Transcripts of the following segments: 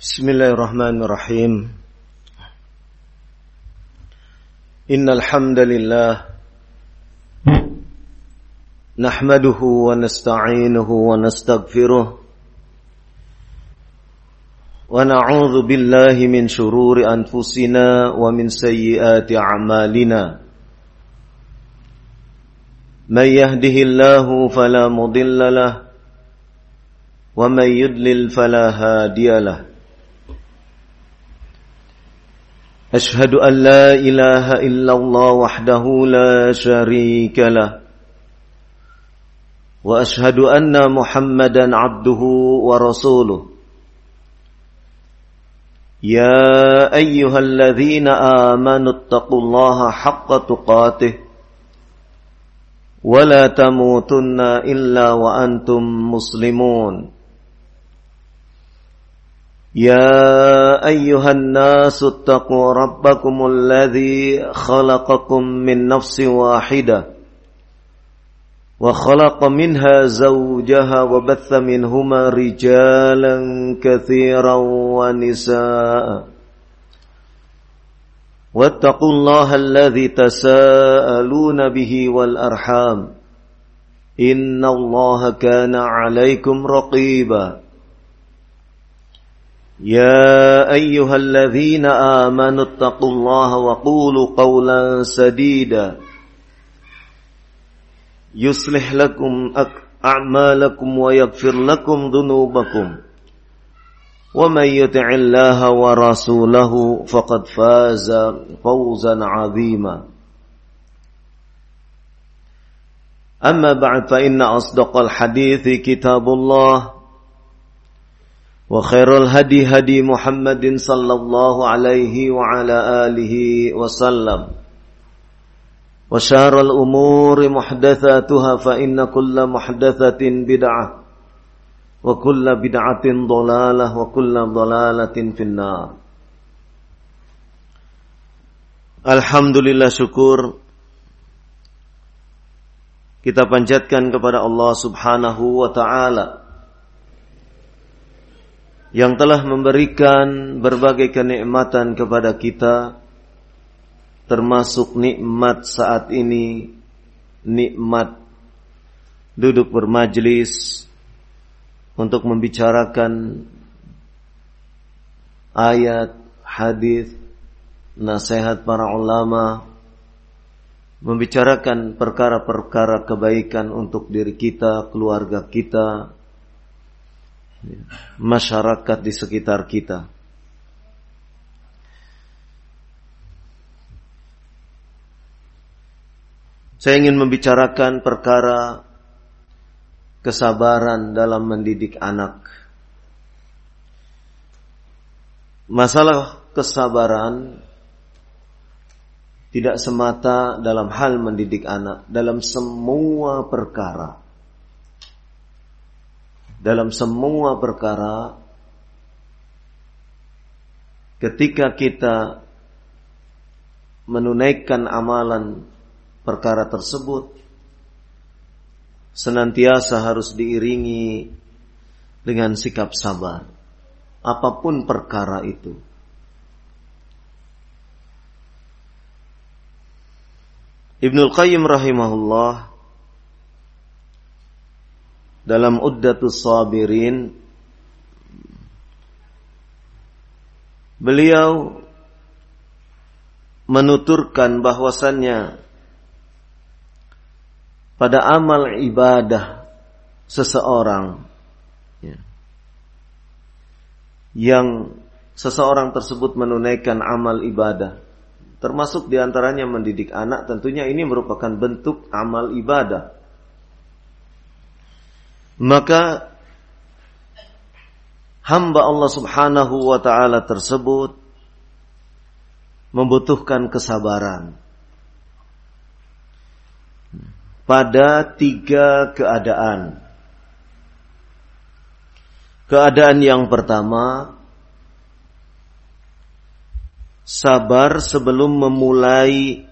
Bismillahirrahmanirrahim. Innal hamdalillah nahmaduhu wa nasta'inuhu wa nastaghfiruh wa na'udzu billahi min shururi anfusina wa min sayyiati a'malina. May yahdihillahu fala mudilla lahu wa may yudlil fala hadiya lahu. أشهد أن لا إله إلا الله وحده لا شريك له وأشهد أن محمدا عبده ورسوله يا أيها الذين آمنوا اتقوا الله حق تقاته ولا تموتن إلا وأنتم مسلمون يا أيها الناس اتقوا ربكم الذي خلقكم من نفس واحدة وخلق منها زوجها وبث منهما رجالا كثيرا ونساء واتقوا الله الذي تساءلون به والأرحام إن الله كان عليكم رقيبا يا أيها الذين آمنوا اتقوا الله وقولوا قولا سديدا يصلح لكم أعمالكم ويغفر لكم ذنوبكم ومن يطع الله ورسوله فقد فاز فوزا عظيما أما بعد فإن أصدق الحديث كتاب الله وخير الهدي هدي محمد صلى الله عليه وعلى آله وسلم وشر الأمور محدثاتها فإن كل محدثة بدعة وكل بدعة ضلالة وكل ضلالة في النار. Alhamdulillah, syukur kita panjatkan kepada Allah Subhanahu wa ta'ala yang telah memberikan berbagai kenikmatan kepada kita, termasuk nikmat saat ini, nikmat duduk bermajlis untuk membicarakan ayat, hadis, nasihat para ulama, membicarakan perkara-perkara kebaikan untuk diri kita, keluarga kita, masyarakat di sekitar kita. Saya ingin membicarakan perkara kesabaran dalam mendidik anak. Masalah kesabaran tidak semata dalam hal mendidik anak, dalam semua perkara. Dalam semua perkara, ketika kita menunaikan amalan perkara tersebut, senantiasa harus diiringi dengan sikap sabar, apapun perkara itu. Ibnul Qayyim rahimahullah dalam Uddatus Sabirin, beliau menuturkan bahwasannya pada amal ibadah seseorang yang seseorang tersebut menunaikan amal ibadah, termasuk diantaranya mendidik anak, tentunya ini merupakan bentuk amal ibadah. Maka hamba Allah Subhanahu wa ta'ala tersebut membutuhkan kesabaran pada 3 keadaan. Keadaan yang pertama, sabar sebelum memulai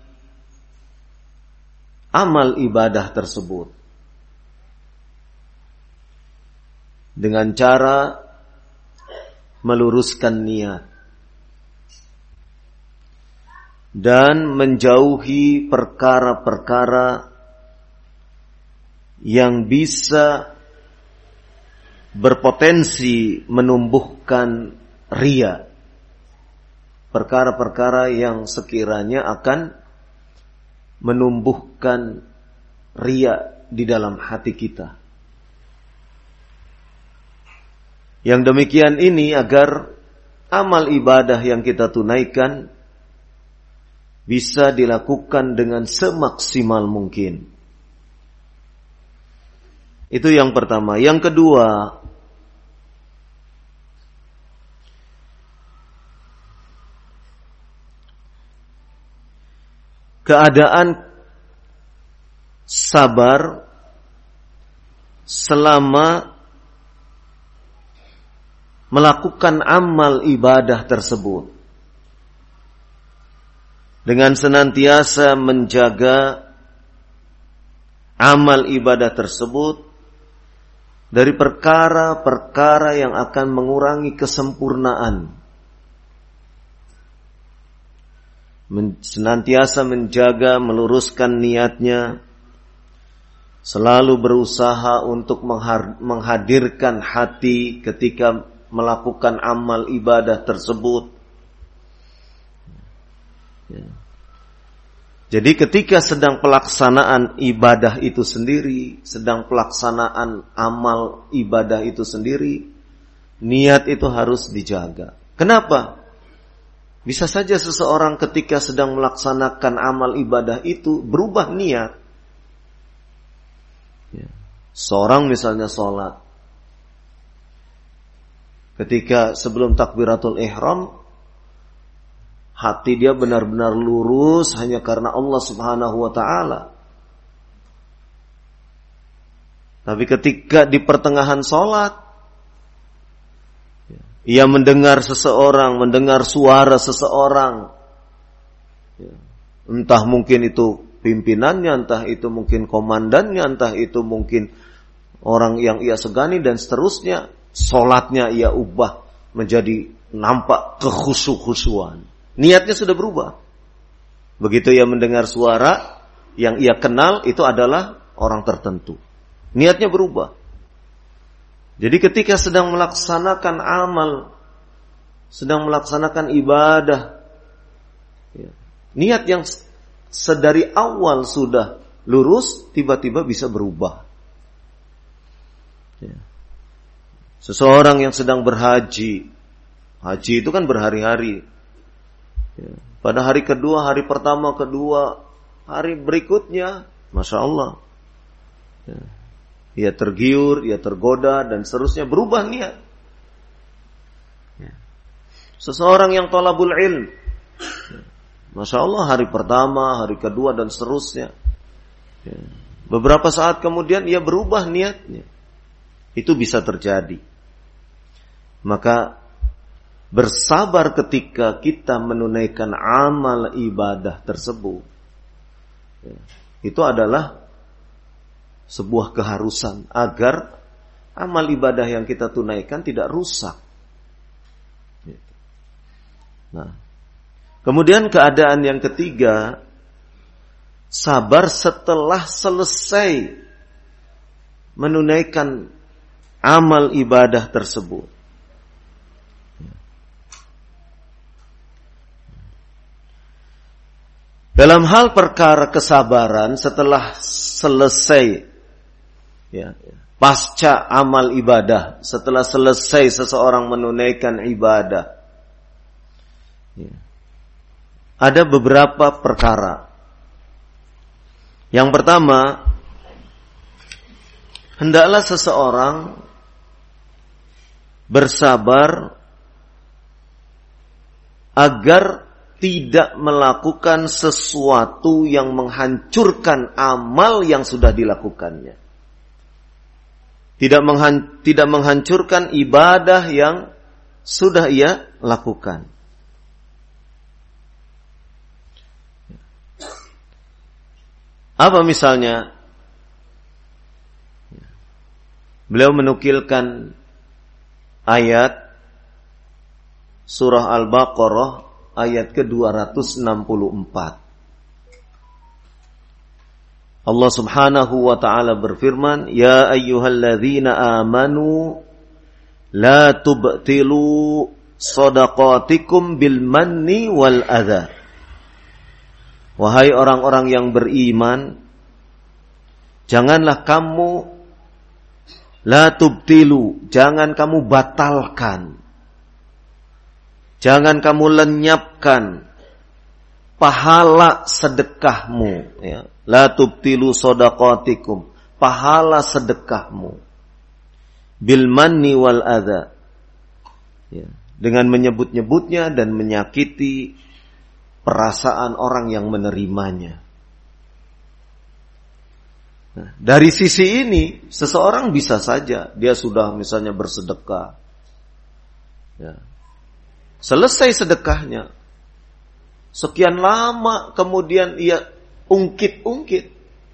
amal ibadah tersebut. Dengan cara meluruskan niat dan menjauhi perkara-perkara yang bisa berpotensi menumbuhkan riya, perkara-perkara yang sekiranya akan menumbuhkan riya di dalam hati kita. Yang demikian ini agar amal ibadah yang kita tunaikan bisa dilakukan dengan semaksimal mungkin. Itu yang pertama. Yang kedua, keadaan sabar selama melakukan amal ibadah tersebut, dengan senantiasa menjaga amal ibadah tersebut dari perkara-perkara yang akan mengurangi kesempurnaan. Senantiasa menjaga, meluruskan niatnya, selalu berusaha untuk menghadirkan hati ketika melakukan amal ibadah tersebut. Jadi ketika sedang pelaksanaan ibadah itu sendiri, sedang pelaksanaan amal ibadah itu sendiri, niat itu harus dijaga. Kenapa? Bisa saja seseorang ketika sedang melaksanakan amal ibadah itu berubah niat. Seorang misalnya sholat, ketika sebelum takbiratul ihram, hati dia benar-benar lurus hanya karena Allah Subhanahu wa ta'ala. Tapi ketika di pertengahan sholat, ia mendengar seseorang, mendengar suara seseorang, entah mungkin itu pimpinannya, entah itu mungkin komandannya, entah itu mungkin orang yang ia segani dan seterusnya, sholatnya ia ubah menjadi nampak kekhusyuan. Niatnya sudah berubah. Begitu ia mendengar suara yang ia kenal itu adalah orang tertentu, niatnya berubah. Jadi ketika sedang melaksanakan amal, sedang melaksanakan ibadah, niat yang sedari awal sudah lurus tiba-tiba bisa berubah. Seseorang yang sedang berhaji, haji itu kan berhari-hari. Pada hari kedua, hari pertama, kedua, hari berikutnya, Masya Allah, ia tergiur, ia tergoda, dan seterusnya, berubah niat. Seseorang yang talabul ilm, Masya Allah, hari pertama, hari kedua, dan seterusnya, beberapa saat kemudian ia berubah niatnya. Itu bisa terjadi. Maka bersabar ketika kita menunaikan amal ibadah tersebut, itu adalah sebuah keharusan agar amal ibadah yang kita tunaikan tidak rusak. Nah, kemudian keadaan yang ketiga, sabar setelah selesai menunaikan amal ibadah tersebut. Dalam hal perkara kesabaran setelah selesai, pasca amal ibadah, setelah selesai seseorang menunaikan ibadah, ada beberapa perkara. Yang pertama, hendaklah seseorang bersabar agar tidak melakukan sesuatu yang menghancurkan amal yang sudah dilakukannya. Tidak menghancurkan ibadah yang sudah ia lakukan. Apa misalnya? Beliau menukilkan ayat surah Al-Baqarah ayat ke-264. Allah Subhanahu wa taala berfirman, "Ya ayyuhalladzina amanu la tubtilu shadaqatikum bil manni wal adza." Wahai orang-orang yang beriman, janganlah kamu la tubtilu, jangan kamu batalkan, jangan kamu lenyapkan pahala sedekahmu, ya. La tubtilu shadaqatikum, pahala sedekahmu, bil manni wal adza, ya, dengan menyebut-nyebutnya dan menyakiti perasaan orang yang menerimanya. Nah, dari sisi ini, seseorang bisa saja dia sudah misalnya bersedekah, ya, selesai sedekahnya, sekian lama kemudian ia ungkit-ungkit.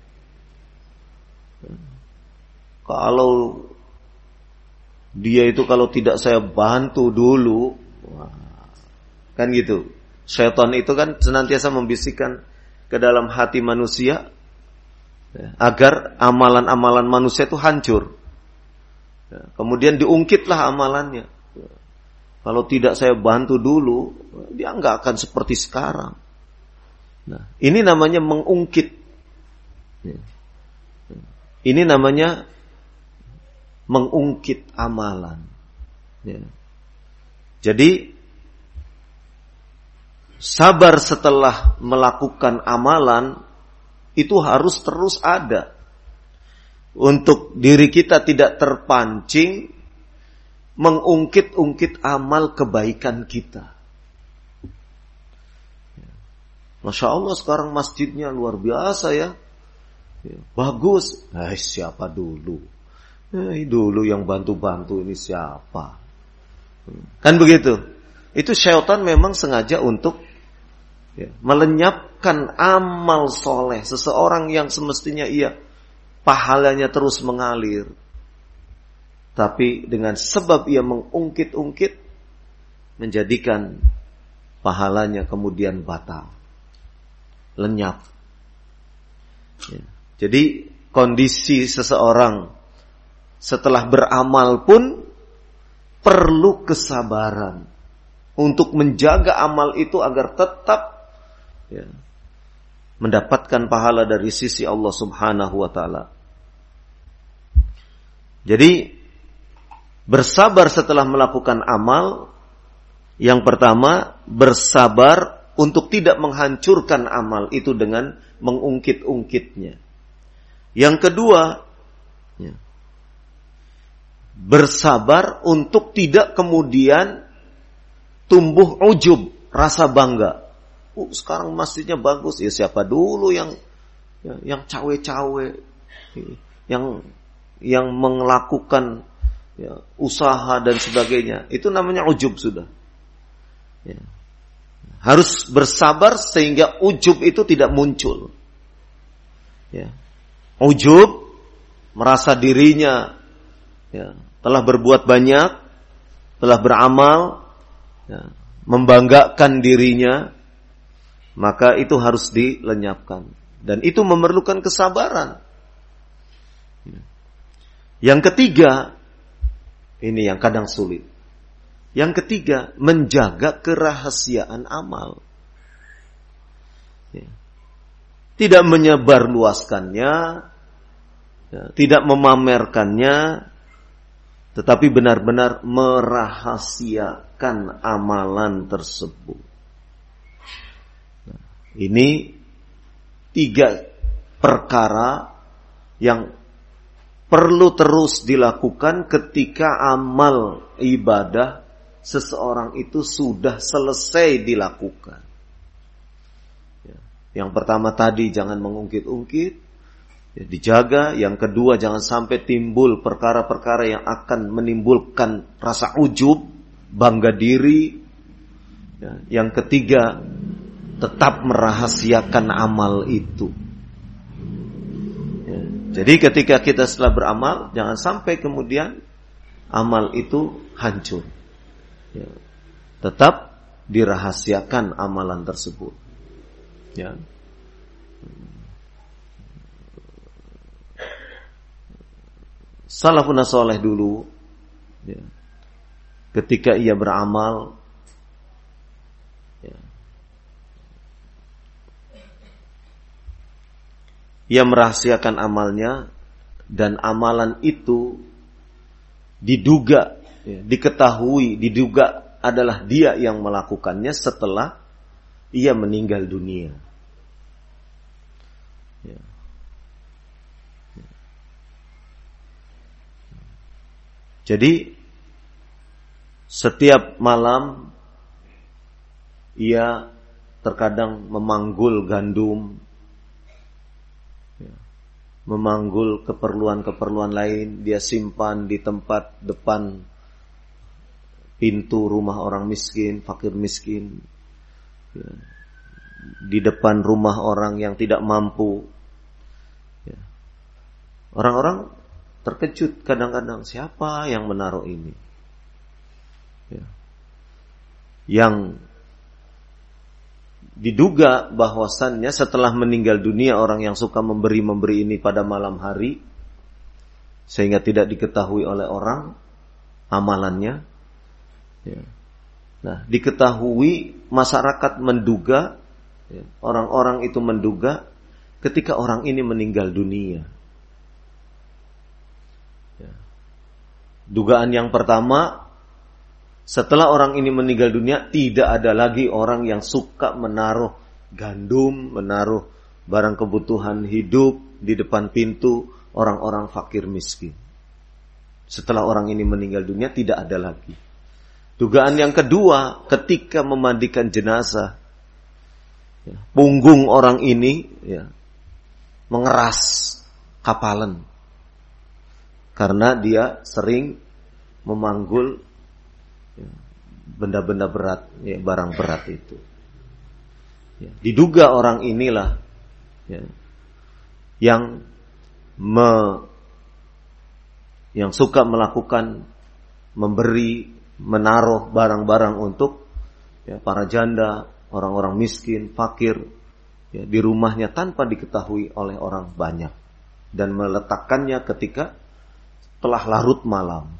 Kalau dia itu kalau tidak saya bantu dulu, kan gitu. Syaitan itu kan senantiasa membisikkan ke dalam hati manusia agar amalan-amalan manusia itu hancur. Kemudian diungkitlah amalannya. Kalau tidak saya bantu dulu, dia nggak akan seperti sekarang. Nah, ini namanya mengungkit. Ini namanya mengungkit amalan. Jadi sabar setelah melakukan amalan itu harus terus ada. Untuk diri kita tidak terpancing mengungkit-ungkit amal kebaikan kita. Masya Allah sekarang masjidnya luar biasa ya. Bagus. Siapa dulu? Dulu yang bantu-bantu ini siapa? Kan begitu. Itu syaitan memang sengaja untuk melenyapkan amal soleh seseorang yang semestinya ia pahalanya terus mengalir. Tapi dengan sebab ia mengungkit-ungkit, menjadikan pahalanya kemudian batal, lenyap. Jadi kondisi seseorang setelah beramal pun perlu kesabaran untuk menjaga amal itu agar tetap mendapatkan pahala dari sisi Allah Subhanahu wa taala. Jadi bersabar setelah melakukan amal, yang pertama bersabar untuk tidak menghancurkan amal itu dengan mengungkit-ungkitnya. Yang kedua, bersabar untuk tidak kemudian tumbuh ujub, rasa bangga. Sekarang masjidnya bagus, ya siapa dulu yang cawe-cawe, yang melakukan usaha dan sebagainya. Itu namanya ujub sudah. Harus bersabar sehingga ujub itu tidak muncul. Ujub, merasa dirinya telah berbuat banyak, telah beramal, membanggakan dirinya, maka itu harus dilenyapkan. Dan itu memerlukan kesabaran. Yang ketiga, ini yang kadang sulit. Yang ketiga, menjaga kerahasiaan amal. Tidak menyebarluaskannya, tidak memamerkannya, tetapi benar-benar merahasiakan amalan tersebut. Ini 3 perkara yang perlu terus dilakukan ketika amal ibadah seseorang itu sudah selesai dilakukan. Yang pertama tadi jangan mengungkit-ungkit, dijaga. Yang kedua jangan sampai timbul perkara-perkara yang akan menimbulkan rasa ujub, bangga diri. Yang ketiga, tetap merahasiakan amal itu. Jadi ketika kita setelah beramal, jangan sampai kemudian amal itu hancur. tetap dirahasiakan amalan tersebut. Ya. Salafun saleh dulu, ya, ketika ia beramal, ya, ia merahasiakan amalnya, dan amalan itu diduga, ya, diketahui, diduga adalah dia yang melakukannya setelah ia meninggal dunia. Ya. Jadi setiap malam ia terkadang memanggul gandum, ya, memanggul keperluan-keperluan lain, dia simpan di tempat depan pintu rumah orang miskin, fakir miskin, ya, di depan rumah orang yang tidak mampu. Ya. Orang-orang terkejut kadang-kadang, siapa yang menaruh ini? Ya. Yang diduga bahwasannya setelah meninggal dunia orang yang suka memberi ini pada malam hari, sehingga tidak diketahui oleh orang amalannya. Ya. Nah, diketahui, masyarakat menduga, ya, orang-orang itu menduga ketika orang ini meninggal dunia. Dugaan yang pertama, setelah orang ini meninggal dunia, tidak ada lagi orang yang suka menaruh gandum, menaruh barang kebutuhan hidup di depan pintu orang-orang fakir miskin. Setelah orang ini meninggal dunia, tidak ada lagi. Dugaan yang kedua, ketika memandikan jenazah, ya, punggung orang ini, ya, mengeras kapalan. Karena dia sering memanggul, ya, benda-benda berat, ya, barang berat itu. Ya, diduga orang inilah, ya, yang suka melakukan memberi, menaruh barang-barang untuk, ya, para janda, orang-orang miskin, fakir, ya, di rumahnya tanpa diketahui oleh orang banyak, dan meletakkannya ketika telah larut malam.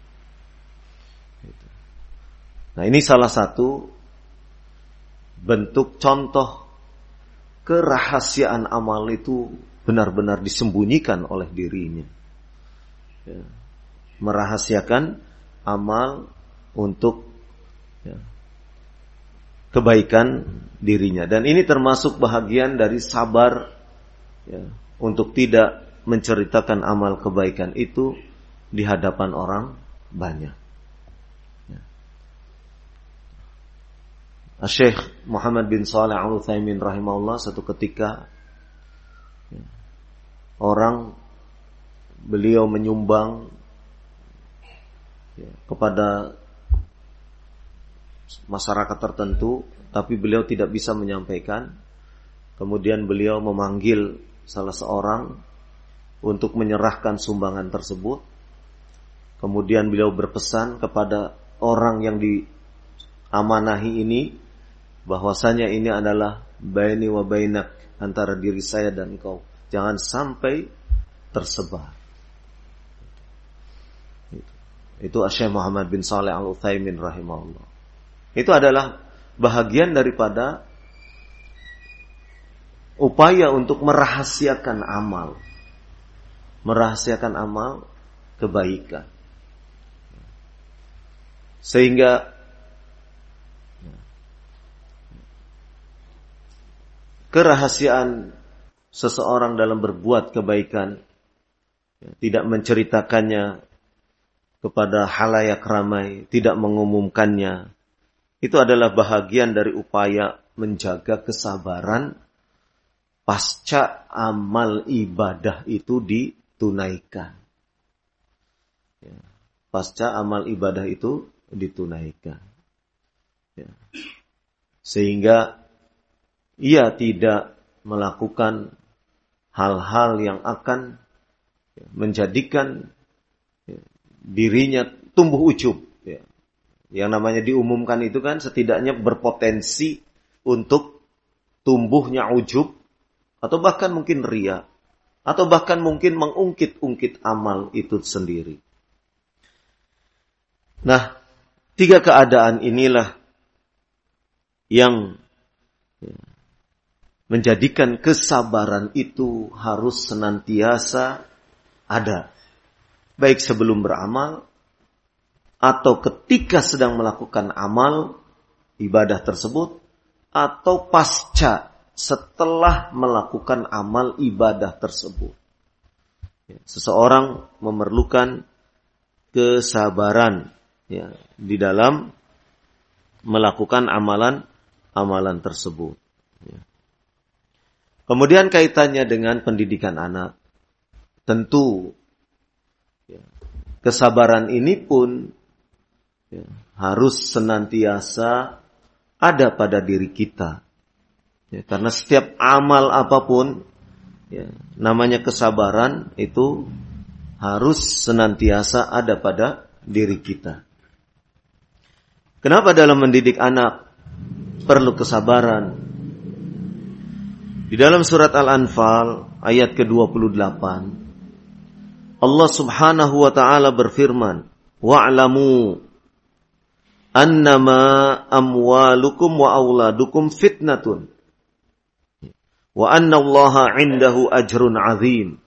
Nah, ini salah satu bentuk contoh kerahasiaan amal itu benar-benar disembunyikan oleh dirinya. Ya. Merahasiakan amal untuk, ya, kebaikan dirinya. Dan ini termasuk bahagian dari sabar, ya, untuk tidak menceritakan amal kebaikan itu di hadapan orang banyak. Syekh Muhammad bin Shalih Al-Utsaimin rahimahullah, satu ketika, ya, beliau menyumbang, ya, kepada masyarakat tertentu, tapi beliau tidak bisa menyampaikan. Kemudian beliau memanggil salah seorang untuk menyerahkan sumbangan tersebut. Kemudian beliau berpesan kepada orang yang diamanahi ini, bahwasanya ini adalah baini wa bainak, antara diri saya dan engkau. Jangan sampai tersebar. Itu Syekh Muhammad bin Shalih Al-Utsaimin rahimahullah. Itu adalah bahagian daripada upaya untuk merahasiakan amal. Merahasiakan amal kebaikan. Sehingga kerahasiaan seseorang dalam berbuat kebaikan, ya, tidak menceritakannya kepada halayak ramai, tidak mengumumkannya, itu adalah bahagian dari upaya menjaga kesabaran pasca amal ibadah itu ditunaikan. Ya, pasca amal ibadah itu ditunaikan. Ya. Sehingga ia tidak melakukan hal-hal yang akan, ya, menjadikan, ya, dirinya tumbuh ujub, ya, Yang namanya diumumkan itu kan setidaknya berpotensi untuk tumbuhnya ujub, atau bahkan mungkin riya, atau bahkan mungkin mengungkit-ungkit amal itu sendiri. Nah, 3 keadaan inilah yang menjadikan kesabaran itu harus senantiasa ada. Baik sebelum beramal, atau ketika sedang melakukan amal, ibadah tersebut, atau pasca setelah melakukan amal ibadah tersebut. Seseorang memerlukan kesabaran di dalam melakukan amalan tersebut. Kemudian kaitannya dengan pendidikan anak. Tentu kesabaran ini pun harus senantiasa ada pada diri kita. Karena setiap amal apapun, namanya kesabaran itu harus senantiasa ada pada diri kita. Kenapa dalam mendidik anak perlu kesabaran? Di dalam surat Al-Anfal ayat ke-28, Allah Subhanahu wa ta'ala berfirman, wa'lamu annama amwalukum wa auladukum fitnatun wa anna Allaha 'indahu ajrun 'azim.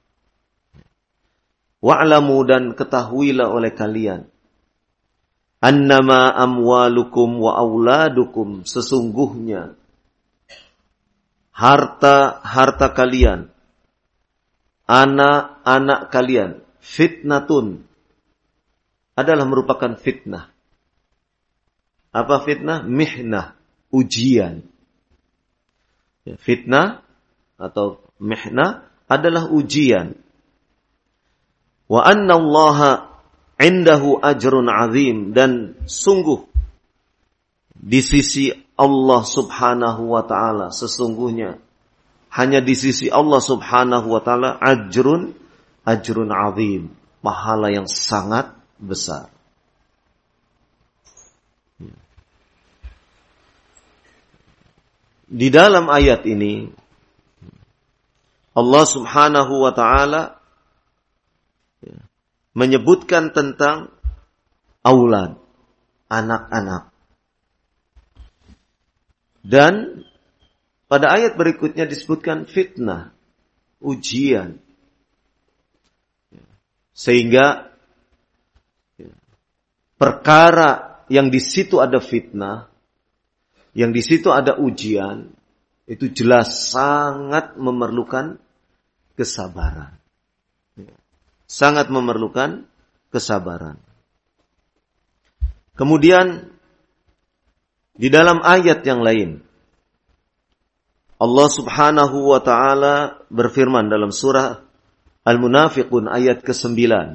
Wa'lamu, dan ketahuilah oleh kalian, annama amwalukum wa auladukum, sesungguhnya harta kalian, anak-anak kalian, fitnatun, adalah merupakan fitnah. Apa fitnah? Mihnah, ujian. Fitnah atau mihnah adalah ujian. Wa anna Allaha 'indahu ajrun 'azim, dan sungguh di sisi Allah Subhanahu wa ta'ala, sesungguhnya hanya di sisi Allah Subhanahu wa ta'ala ajrun 'azim, pahala yang sangat besar. Di dalam ayat ini Allah Subhanahu wa ta'ala menyebutkan tentang aulad, anak-anak. Dan pada ayat berikutnya disebutkan fitnah, ujian. Sehingga perkara yang di situ ada fitnah, yang di situ ada ujian, itu jelas sangat memerlukan kesabaran. Sangat memerlukan kesabaran. Kemudian di dalam ayat yang lain, Allah Subhanahu wa ta'ala berfirman dalam surah Al-Munafiqun ayat ke-9.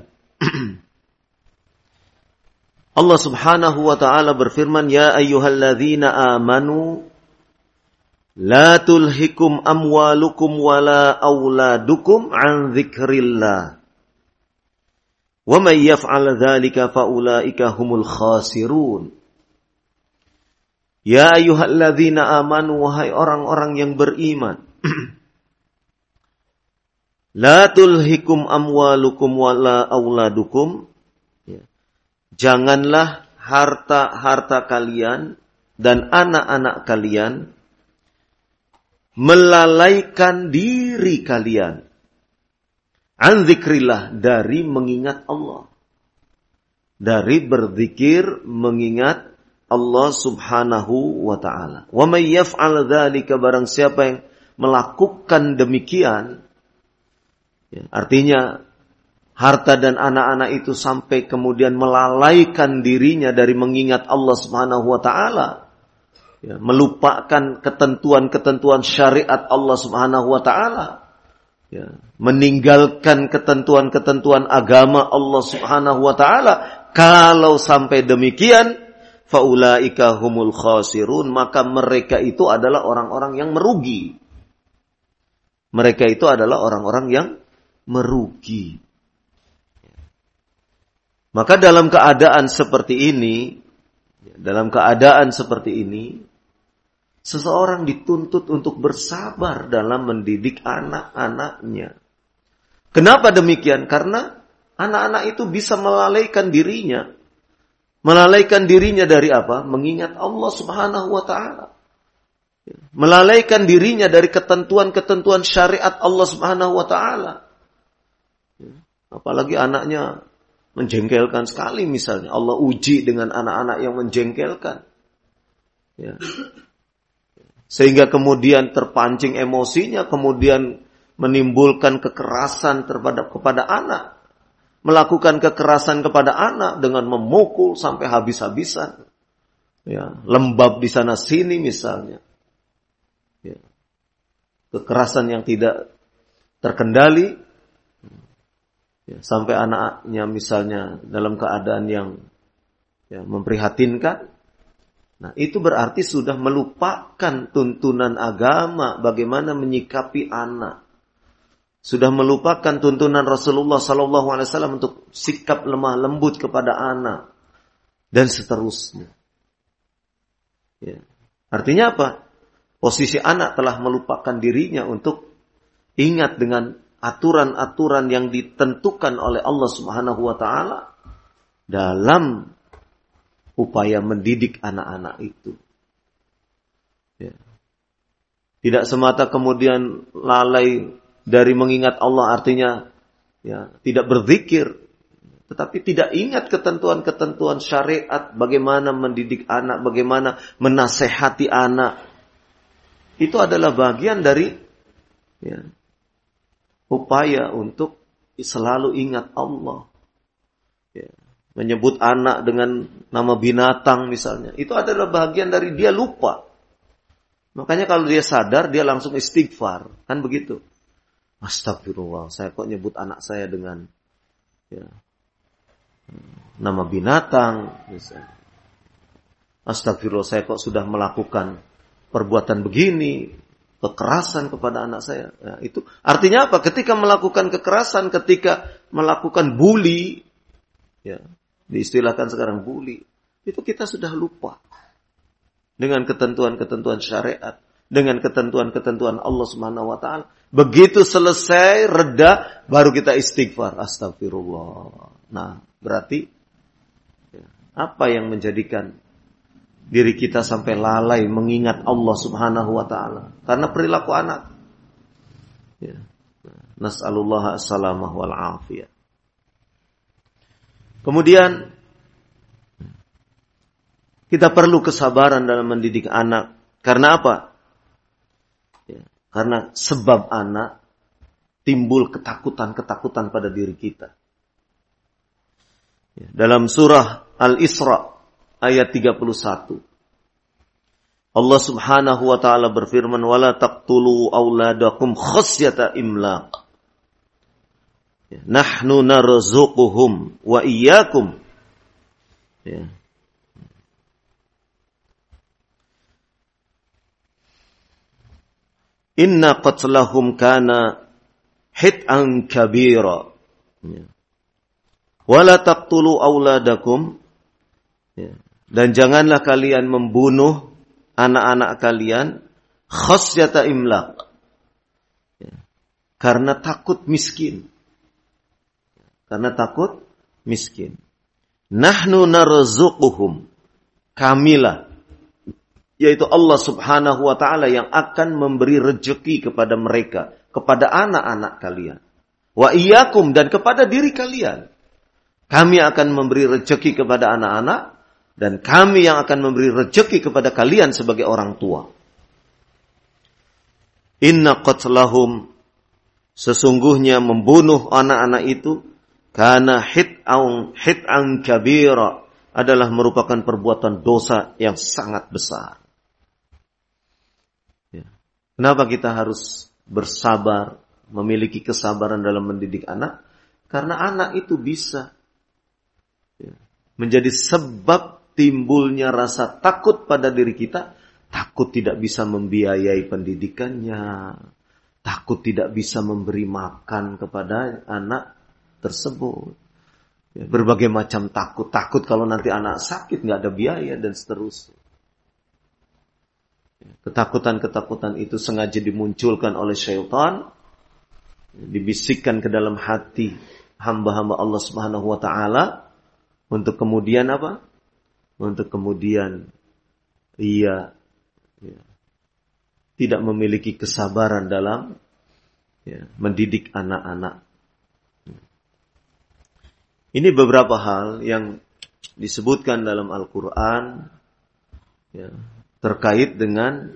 Allah Subhanahu wa ta'ala berfirman, ya ayyuhalladzina amanu la tulhikum amwalukum wala auladukum an dzikrillah wa may yaf'al dzalika faulaika humul khasirun. Ya ayyuhalladzina amanu, wahai orang-orang yang beriman, la tulhikum amwalukum wala auladukum, janganlah harta-harta kalian dan anak-anak kalian melalaikan diri kalian an dzikrillah, dari mengingat Allah, dari berzikir mengingat Allah Subhanahu wa ta'ala. Wa may yaf'al dzalika, barang siapa yang melakukan demikian, artinya harta dan anak-anak itu sampai kemudian melalaikan dirinya dari mengingat Allah Subhanahu wa ta'ala, melupakan ketentuan-ketentuan syariat Allah Subhanahu wa ta'ala, meninggalkan ketentuan-ketentuan agama Allah Subhanahu wa ta'ala. Kalau sampai demikian, faulaika humul khasirun, maka mereka itu adalah orang-orang yang merugi. Mereka itu adalah orang-orang yang merugi. Maka dalam keadaan seperti ini, Dalam keadaan seperti ini, seseorang dituntut untuk bersabar dalam mendidik anak-anaknya. Kenapa demikian? Karena anak-anak itu bisa melalaikan dirinya. Melalaikan dirinya dari apa? Mengingat Allah Subhanahu wa ta'ala. Melalaikan dirinya dari ketentuan-ketentuan syariat Allah Subhanahu wa ta'ala. Apalagi anaknya menjengkelkan sekali misalnya. Allah uji dengan anak-anak yang menjengkelkan. Ya. Sehingga kemudian terpancing emosinya, kemudian menimbulkan kekerasan kepada anak. Melakukan kekerasan kepada anak dengan memukul sampai habis-habisan. Ya, lembab di sana sini misalnya. Ya. Kekerasan yang tidak terkendali. Ya, sampai anaknya misalnya dalam keadaan yang memprihatinkan. Nah, itu berarti sudah melupakan tuntunan agama bagaimana menyikapi anak. Sudah melupakan tuntunan Rasulullah SAW untuk sikap lemah lembut kepada anak. Dan seterusnya. Ya. Artinya apa? Posisi anak telah melupakan dirinya untuk ingat dengan aturan-aturan yang ditentukan oleh Allah Subhanahu wa ta'ala dalam upaya mendidik anak-anak itu. Ya. Tidak semata kemudian lalai dari mengingat Allah, artinya tidak berzikir, tetapi tidak ingat ketentuan-ketentuan syariat, bagaimana mendidik anak, bagaimana menasehati anak. Itu adalah bagian dari upaya untuk selalu ingat Allah. Ya. Menyebut anak dengan nama binatang misalnya, itu adalah bagian dari dia lupa. Makanya kalau dia sadar, dia langsung istighfar, kan begitu. Astagfirullah, saya kok nyebut anak saya dengan nama binatang misalnya. Astagfirullah, saya kok sudah melakukan perbuatan begini, kekerasan kepada anak saya. Ya, itu artinya apa? Ketika melakukan kekerasan, ketika melakukan bully, diistilahkan sekarang bully, itu kita sudah lupa dengan ketentuan-ketentuan syariat, dengan ketentuan-ketentuan Allah Subhanahu wa ta'ala. Begitu selesai, reda, baru kita istighfar. Astagfirullah. Nah, berarti apa yang menjadikan diri kita sampai lalai mengingat Allah Subhanahu wa ta'ala? Karena perilaku anak. Nas'alullah as-salamah wal afiyah. Kemudian kita perlu kesabaran dalam mendidik anak. Karena apa? Karena sebab anak timbul ketakutan-ketakutan pada diri kita. Dalam surah Al-Isra ayat 31. Allah Subhanahu wa ta'ala berfirman, "Wala taqtulu auladakum khasyata imlaq. Nahnu narzuquhum wa iyyakum." Inna qatlahum kana hit'an kabira. Wala taqtulu auladakum. Dan janganlah kalian membunuh anak-anak kalian khasyata imlaq. Karena takut miskin. Karena takut miskin. Nahnu narzuquhum. Kamilah, yaitu Allah Subhanahu wa ta'ala yang akan memberi rezeki kepada mereka, kepada anak-anak kalian. Wa iyyakum, dan kepada diri kalian. Kami akan memberi rezeki kepada anak-anak, dan kami yang akan memberi rezeki kepada kalian sebagai orang tua. Inna qatlahum, sesungguhnya membunuh anak-anak itu, kana hit'an kabira, adalah merupakan perbuatan dosa yang sangat besar. Kenapa kita harus bersabar, memiliki kesabaran dalam mendidik anak? Karena anak itu bisa menjadi sebab timbulnya rasa takut pada diri kita. Takut tidak bisa membiayai pendidikannya. Takut tidak bisa memberi makan kepada anak tersebut. Berbagai macam takut kalau nanti anak sakit nggak ada biaya dan seterusnya. Ketakutan-ketakutan itu sengaja dimunculkan oleh syaitan, dibisikkan ke dalam hati hamba-hamba Allah Subhanahu wa taala untuk kemudian apa? Untuk kemudian ia tidak memiliki kesabaran dalam mendidik anak-anak. Ini beberapa hal yang disebutkan dalam Al-Quran terkait dengan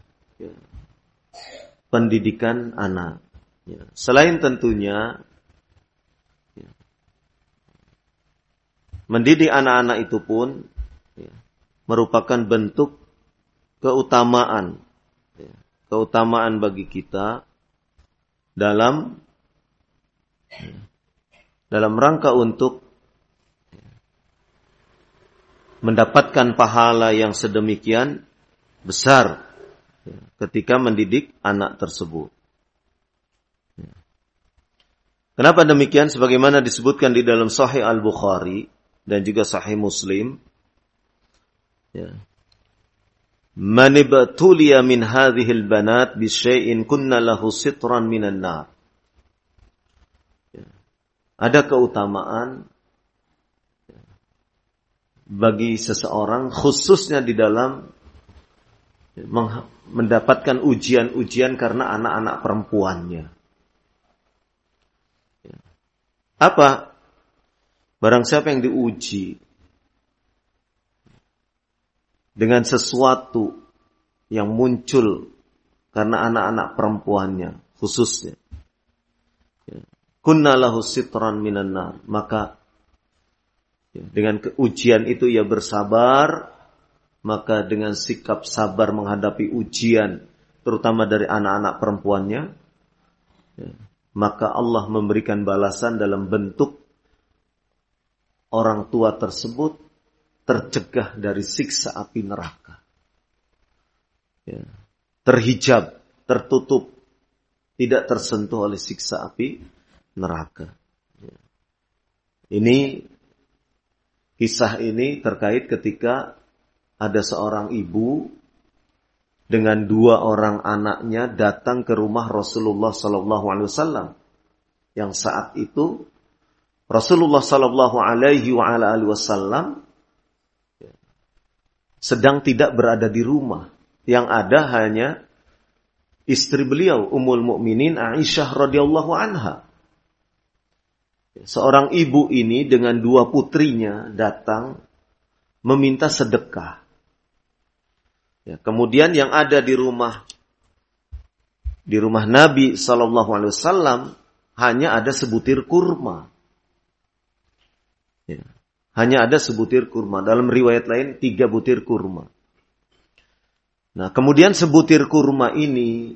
pendidikan anak. Selain tentunya mendidik anak-anak itu pun merupakan bentuk keutamaan bagi kita dalam rangka untuk mendapatkan pahala yang sedemikian besar ketika mendidik anak tersebut. Kenapa demikian? Sebagaimana disebutkan di dalam Sahih Al-Bukhari dan juga Sahih Muslim, man ibtuliya min hadhil banat bi syai'in kunna lahu sitran minan nar. Ada keutamaan bagi seseorang khususnya di dalam mendapatkan ujian-ujian karena anak-anak perempuannya. Apa? Barang siapa yang diuji dengan sesuatu yang muncul karena anak-anak perempuannya khususnya, kunna lahu sitran minan nar, maka dengan ujian itu ia bersabar, maka dengan sikap sabar menghadapi ujian terutama dari anak-anak perempuannya, maka Allah memberikan balasan dalam bentuk orang tua tersebut tercegah dari siksa api neraka. Terhijab, tertutup, tidak tersentuh oleh siksa api neraka. Ini kisah ini terkait ketika ada seorang ibu dengan 2 orang anaknya datang ke rumah Rasulullah SAW, yang saat itu Rasulullah SAW sedang tidak berada di rumah. Yang ada hanya istri beliau, Ummul Mukminin Aisyah radhiyallahu anha. Seorang ibu ini dengan 2 putrinya datang meminta sedekah. Kemudian yang ada di rumah Nabi SAW hanya ada sebutir kurma. Hanya ada sebutir kurma. Dalam riwayat lain 3 butir kurma. Nah, kemudian sebutir kurma ini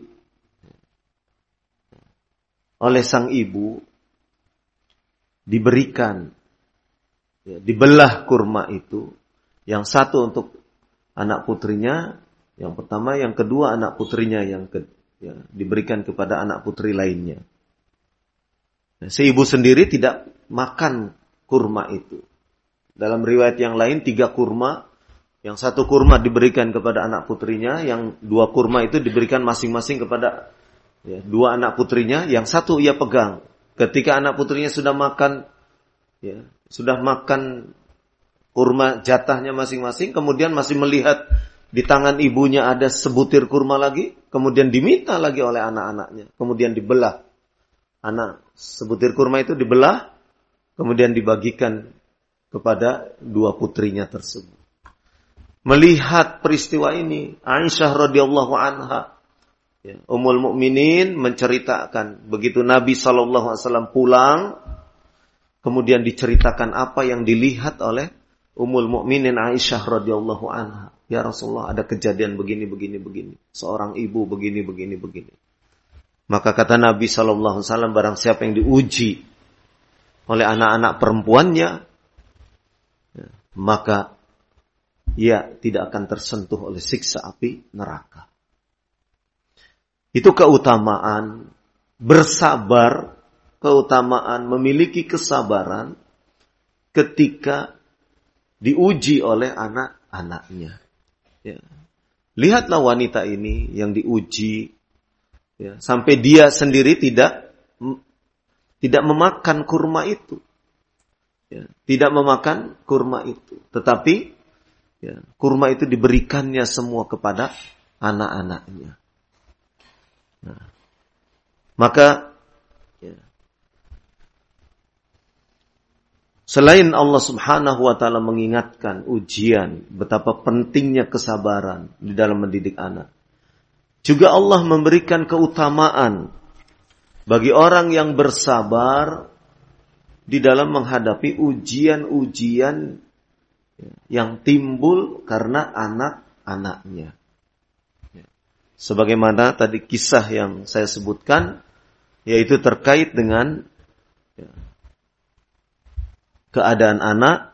oleh sang ibu diberikan, dibelah kurma itu, yang satu untuk anak putrinya, yang pertama, yang kedua anak putrinya yang diberikan kepada anak putri lainnya. Nah, si ibu sendiri tidak makan kurma itu. Dalam riwayat yang lain 3 kurma, yang 1 kurma diberikan kepada anak putrinya, yang 2 kurma itu diberikan masing-masing kepada 2 anak putrinya, yang 1 ia pegang. Ketika anak putrinya sudah makan kurma jatahnya masing-masing, kemudian masih melihat di tangan ibunya ada sebutir kurma lagi, kemudian diminta lagi oleh anak-anaknya, kemudian dibelah. Sebutir kurma itu dibelah, kemudian dibagikan kepada 2 putrinya tersebut. Melihat peristiwa ini, Aisyah radhiyallahu anha, Ummul Mukminin menceritakan begitu Nabi SAW pulang, kemudian diceritakan apa yang dilihat oleh Ummul Mukminin Aisyah radhiyallahu anha. Ya Rasulullah, ada kejadian begini. Seorang ibu begini. Maka kata Nabi SAW, barang siapa yang diuji oleh anak-anak perempuannya, maka ia tidak akan tersentuh oleh siksa api neraka. Itu keutamaan bersabar, keutamaan memiliki kesabaran ketika diuji oleh anak-anaknya. Ya. Lihatlah wanita ini yang diuji, ya, sampai dia sendiri tidak memakan kurma itu. Ya, tidak memakan kurma itu. Tetapi ya, kurma itu diberikannya semua kepada anak-anaknya. Nah, maka ya, selain Allah Subhanahu wa taala mengingatkan ujian, betapa pentingnya kesabaran di dalam mendidik anak, juga Allah memberikan keutamaan bagi orang yang bersabar di dalam menghadapi ujian-ujian yang timbul karena anak-anaknya. Sebagaimana tadi kisah yang saya sebutkan, yaitu terkait dengan keadaan anak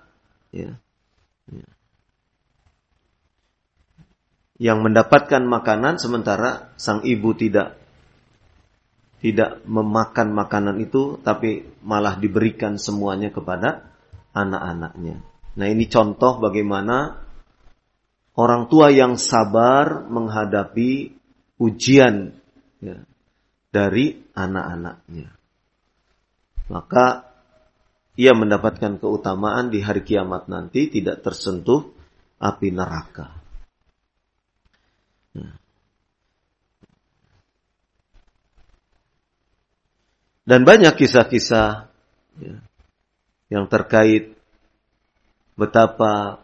yang mendapatkan makanan sementara sang ibu tidak memakan makanan itu, tapi malah diberikan semuanya kepada anak-anaknya. Nah, ini contoh bagaimana orang tua yang sabar menghadapi ujian ya, dari anak-anaknya. Maka ia mendapatkan keutamaan di hari kiamat nanti, tidak tersentuh api neraka. Nah. Dan banyak kisah-kisah ya, yang terkait betapa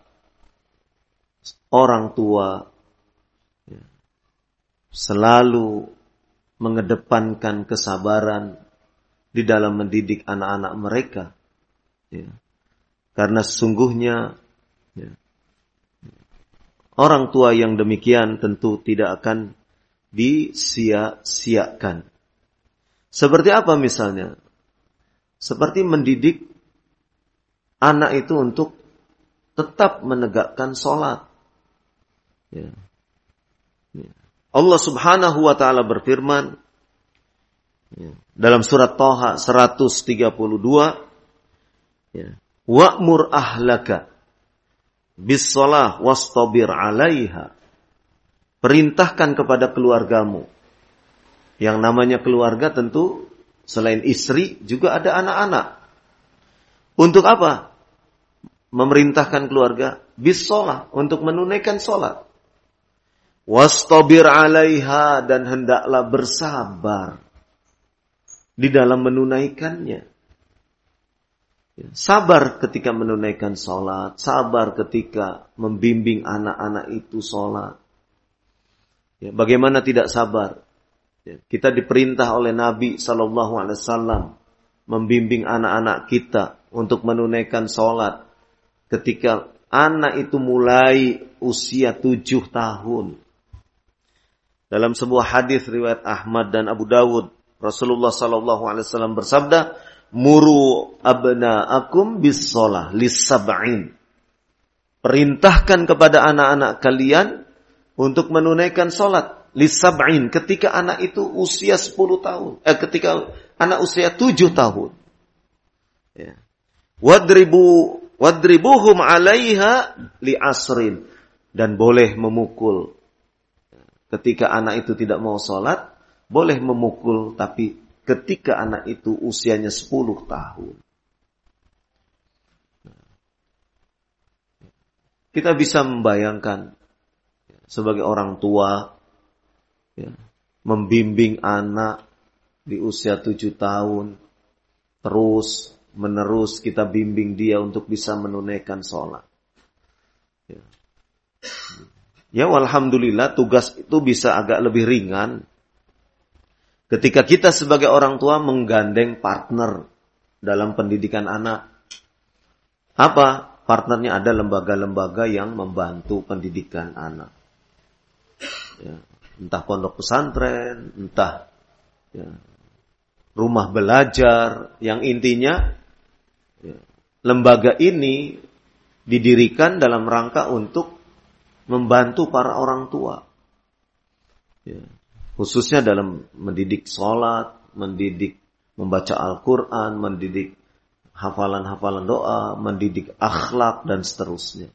orang tua ya, selalu mengedepankan kesabaran di dalam mendidik anak-anak mereka. Ya. Karena sesungguhnya ya, orang tua yang demikian tentu tidak akan disia-siakan. Seperti apa misalnya? Seperti mendidik anak itu untuk tetap menegakkan sholat. Ya. Ya. Allah Subhanahu wa taala berfirman ya, dalam surat Thaha 132 ya, wa'mur ahlaka bis-shalah wastabir 'alaiha. Perintahkan kepada keluargamu. Yang namanya keluarga tentu selain istri juga ada anak-anak. Untuk apa? Memerintahkan keluarga bis-shalah, untuk menunaikan salat. Wastabir 'alaiha, dan hendaklah bersabar di dalam menunaikannya. Sabar ketika menunaikan salat, sabar ketika membimbing anak-anak itu salat. Ya, bagaimana tidak sabar? Ya, kita diperintah oleh Nabi SAW membimbing anak-anak kita untuk menunaikan salat ketika anak itu mulai usia 7 tahun. Dalam sebuah hadis riwayat Ahmad dan Abu Dawud, Rasulullah SAW bersabda, "Muru abna'akum bis-shalah lis-sab'in." Perintahkan kepada anak-anak kalian untuk menunaikan salat lis-sab'in, ketika anak itu usia 10 tahun. Ketika anak usia 7 tahun. Ya. Wadribuhum 'alaiha li'asrin, dan boleh memukul. Ketika anak itu tidak mau salat, boleh memukul, tapi ketika anak itu usianya 10 tahun. Kita bisa membayangkan sebagai orang tua ya, membimbing anak di usia 7 tahun, terus menerus kita bimbing dia untuk bisa menunaikan sholat. Ya, alhamdulillah tugas itu bisa agak lebih ringan ketika kita sebagai orang tua menggandeng partner dalam pendidikan anak. Apa? Partnernya ada lembaga-lembaga yang membantu pendidikan anak. Ya, entah pondok pesantren, entah ya, rumah belajar, yang intinya ya, lembaga ini didirikan dalam rangka untuk membantu para orang tua. Ya, khususnya dalam mendidik sholat, mendidik membaca Al-Quran, mendidik hafalan-hafalan doa, mendidik akhlak dan seterusnya.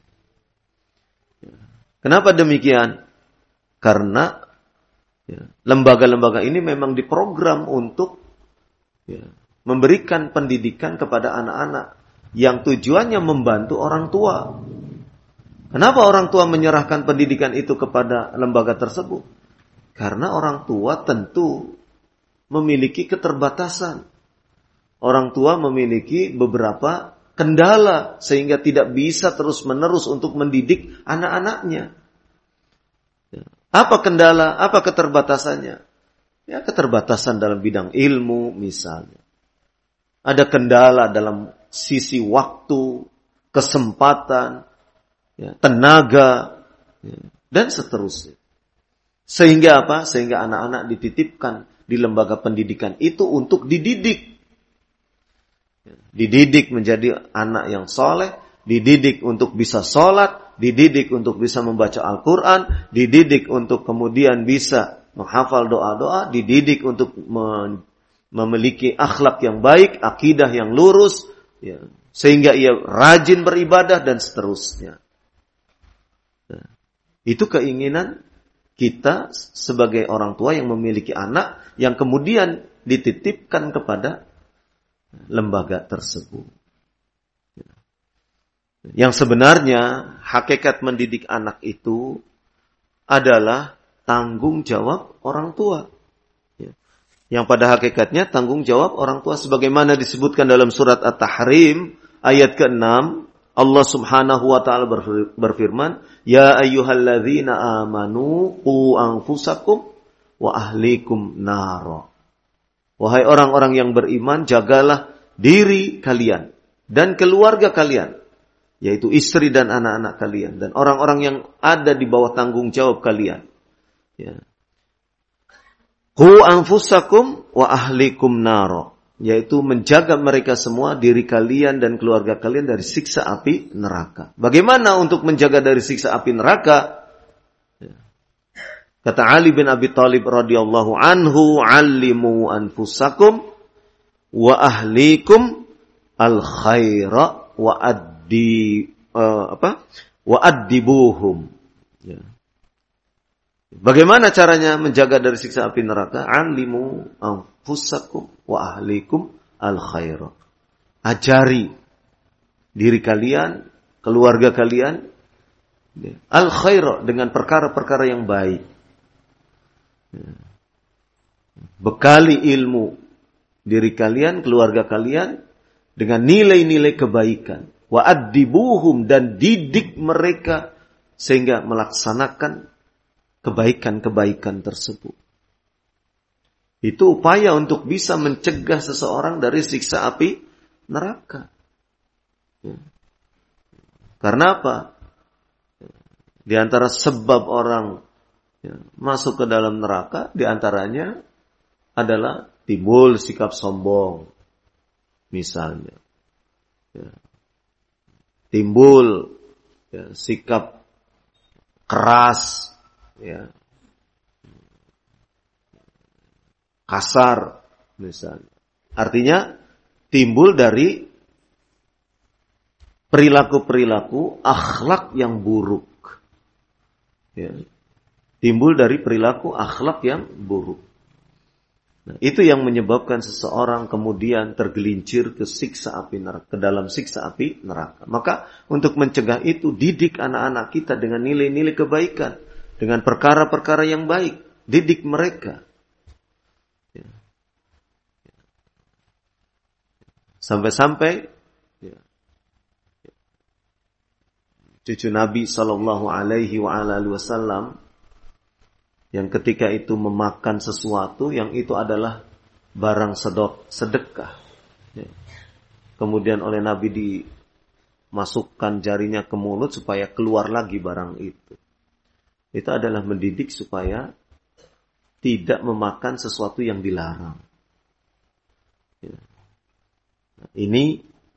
Kenapa demikian? Karena lembaga-lembaga ini memang diprogram untuk memberikan pendidikan kepada anak-anak yang tujuannya membantu orang tua. Kenapa orang tua menyerahkan pendidikan itu kepada lembaga tersebut? Karena orang tua tentu memiliki keterbatasan. Orang tua memiliki beberapa kendala sehingga tidak bisa terus-menerus untuk mendidik anak-anaknya. Apa kendala? Apa keterbatasannya? Ya, keterbatasan dalam bidang ilmu misalnya. Ada kendala dalam sisi waktu, kesempatan, tenaga, dan seterusnya. Sehingga apa? Sehingga anak-anak dititipkan di lembaga pendidikan itu untuk dididik. Dididik menjadi anak yang soleh, dididik untuk bisa sholat, dididik untuk bisa membaca Al-Quran, dididik untuk kemudian bisa menghafal doa-doa, dididik untuk memiliki akhlak yang baik, akidah yang lurus, sehingga ia rajin beribadah dan seterusnya. Itu keinginan kita sebagai orang tua yang memiliki anak yang kemudian dititipkan kepada lembaga tersebut. Yang sebenarnya hakikat mendidik anak itu adalah tanggung jawab orang tua. Yang pada hakikatnya tanggung jawab orang tua sebagaimana disebutkan dalam surat At-Tahrim ayat ke-6. Allah Subhanahu wa taala berfirman, "Ya ayyuhalladzina amanu qu anfusakum wa ahlikum nara." Wahai orang-orang yang beriman, jagalah diri kalian dan keluarga kalian, yaitu istri dan anak-anak kalian dan orang-orang yang ada di bawah tanggung jawab kalian. Qu anfusakum wa ahlikum nara. Yaitu menjaga mereka semua, diri kalian dan keluarga kalian dari siksa api neraka. Bagaimana untuk menjaga dari siksa api neraka? Kata Ali bin Abi Thalib radhiyallahu anhu, "Allimu anfusakum wa ahlikum al-khaira wa addibuhum." Bagaimana caranya menjaga dari siksa api neraka? Alimu anfusakum wa ahlikum al-khaira. Ajari diri kalian, keluarga kalian al-khaira dengan perkara-perkara yang baik. Bekali ilmu diri kalian, keluarga kalian dengan nilai-nilai kebaikan. Wa addibuhum, dan didik mereka sehingga melaksanakan kebaikan-kebaikan tersebut. Itu upaya untuk bisa mencegah seseorang dari siksa api neraka. Karena apa? Di antara sebab orang masuk ke dalam neraka, di antaranya adalah timbul sikap sombong. Misalnya. Timbul sikap keras, kasar misalnya. Artinya timbul dari perilaku-perilaku akhlak yang buruk. Timbul dari perilaku akhlak yang buruk. Nah, itu yang menyebabkan seseorang kemudian tergelincir ke siksa api neraka, ke dalam siksa api neraka. Maka untuk mencegah itu, didik anak-anak kita dengan nilai-nilai kebaikan, dengan perkara-perkara yang baik, didik mereka. Sampai-sampai cucu Nabi Sallallahu Alaihi Wasallam yang ketika itu memakan sesuatu yang itu adalah barang sedekah. Kemudian oleh Nabi dimasukkan jarinya ke mulut supaya keluar lagi barang itu. Itu adalah mendidik supaya tidak memakan sesuatu yang dilarang. Ini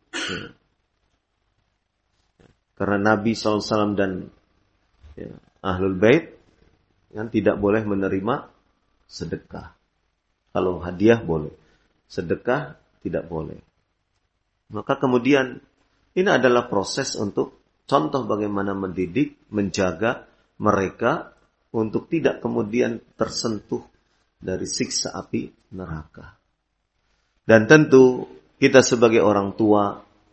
karena Nabi SAW dan Ahlul Bait kan tidak boleh menerima sedekah. Kalau hadiah boleh, sedekah tidak boleh. Maka kemudian ini adalah proses untuk contoh bagaimana mendidik, menjaga mereka untuk tidak kemudian tersentuh dari siksa api neraka. Dan tentu kita sebagai orang tua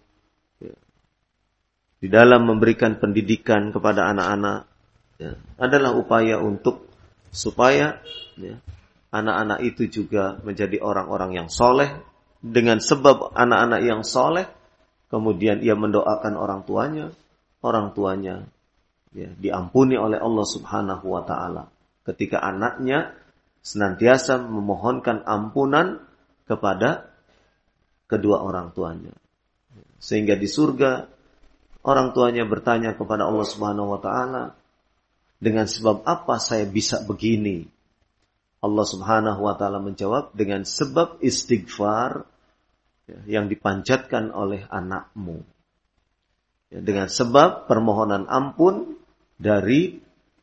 di dalam memberikan pendidikan kepada anak-anak adalah upaya untuk supaya anak-anak itu juga menjadi orang-orang yang soleh. Dengan sebab anak-anak yang soleh, kemudian ia mendoakan orang tuanya diampuni oleh Allah Subhanahu wa Ta'ala. Ketika anaknya senantiasa memohonkan ampunan kepada kedua orang tuanya, sehingga di surga orang tuanya bertanya kepada Allah Subhanahu wa Ta'ala, dengan sebab apa saya bisa begini? Allah Subhanahu wa Ta'ala menjawab, dengan sebab istighfar yang dipanjatkan oleh anakmu, dengan sebab permohonan ampun dari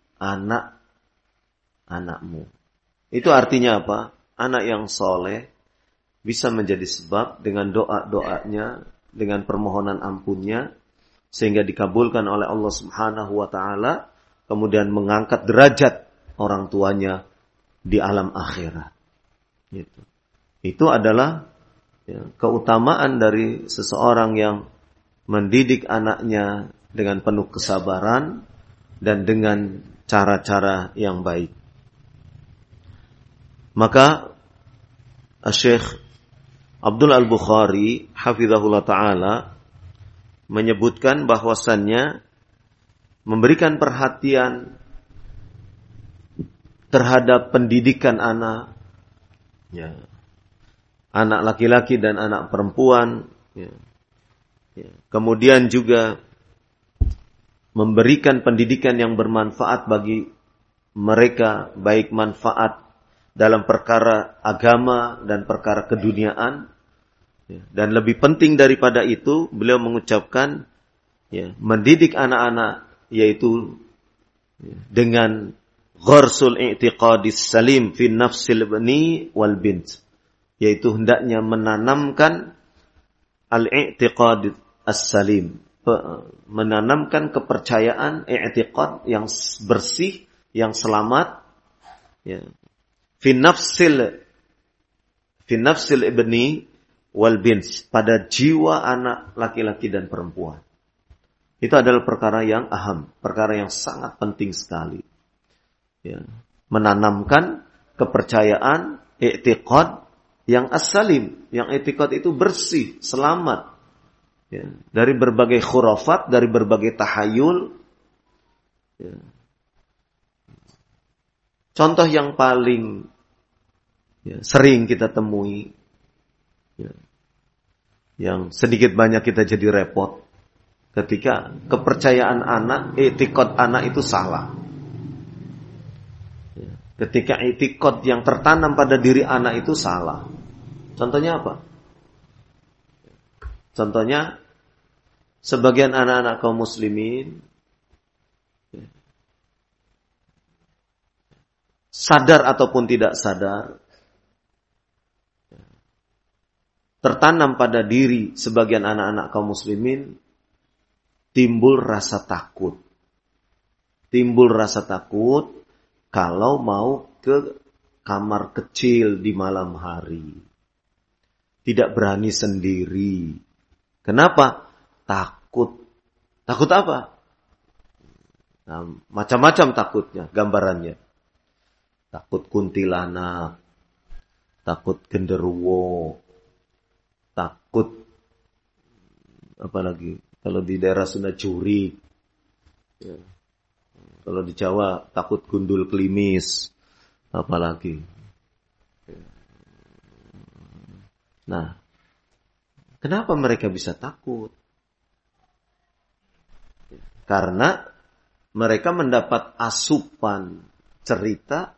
anakmu. Itu artinya apa? Anak yang soleh bisa menjadi sebab dengan doa-doanya, dengan permohonan ampunnya, sehingga dikabulkan oleh Allah Subhanahu wa Ta'ala, kemudian mengangkat derajat orang tuanya di alam akhirat. Itu adalah keutamaan dari seseorang yang mendidik anaknya dengan penuh kesabaran dan dengan cara-cara yang baik. Maka Syekh Abdul Al-Bukhari hafizahullah ta'ala menyebutkan bahwasannya memberikan perhatian terhadap pendidikan anak, anak laki-laki dan anak perempuan, kemudian juga memberikan pendidikan yang bermanfaat bagi mereka, baik manfaat dalam perkara agama dan perkara keduniaan. Dan lebih penting daripada itu, beliau mengucapkan mendidik anak-anak yaitu dengan gharsul i'tiqadis salim fi nafsil bani wal bint, yaitu hendaknya menanamkan al-i'tiqad as-salim, menanamkan kepercayaan i'tiqad yang bersih, yang selamat, fi nafsil ibni wal bint, pada jiwa anak laki-laki dan perempuan. Itu adalah perkara yang aham, perkara yang sangat penting sekali. Menanamkan kepercayaan i'tiqad yang as-salim, yang i'tiqad itu bersih, selamat dari berbagai khurafat, dari berbagai tahayul. Contoh yang paling sering kita temui, yang sedikit banyak kita jadi repot, ketika kepercayaan anak, i'tiqad anak itu salah. Ketika i'tiqad yang tertanam pada diri anak itu salah. Contohnya apa? Contohnya, sebagian anak-anak kaum muslimin sadar ataupun tidak sadar, tertanam pada diri sebagian anak-anak kaum muslimin timbul rasa takut. Timbul rasa takut kalau mau ke kamar kecil di malam hari. Tidak berani sendiri. Kenapa? Takut. Takut apa? Nah, macam-macam takutnya, gambarannya. Takut kuntilanak, takut genderuwo, takut apalagi kalau di daerah Sunda curi, kalau di Jawa takut gundul klimis, apalagi. Nah, kenapa mereka bisa takut? Karena mereka mendapat asupan cerita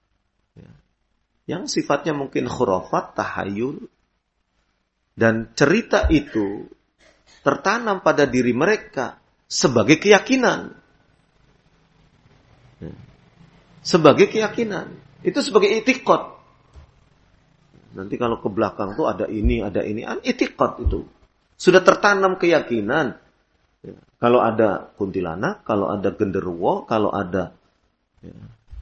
yang sifatnya mungkin khurafat, tahayul, dan cerita itu tertanam pada diri mereka sebagai keyakinan. Sebagai keyakinan. Itu sebagai i'tiqad. Nanti kalau ke belakang tuh ada ini. I'tiqad itu. Sudah tertanam keyakinan. Ya, kalau ada kuntilanak, kalau ada genderuwo, kalau ada ya,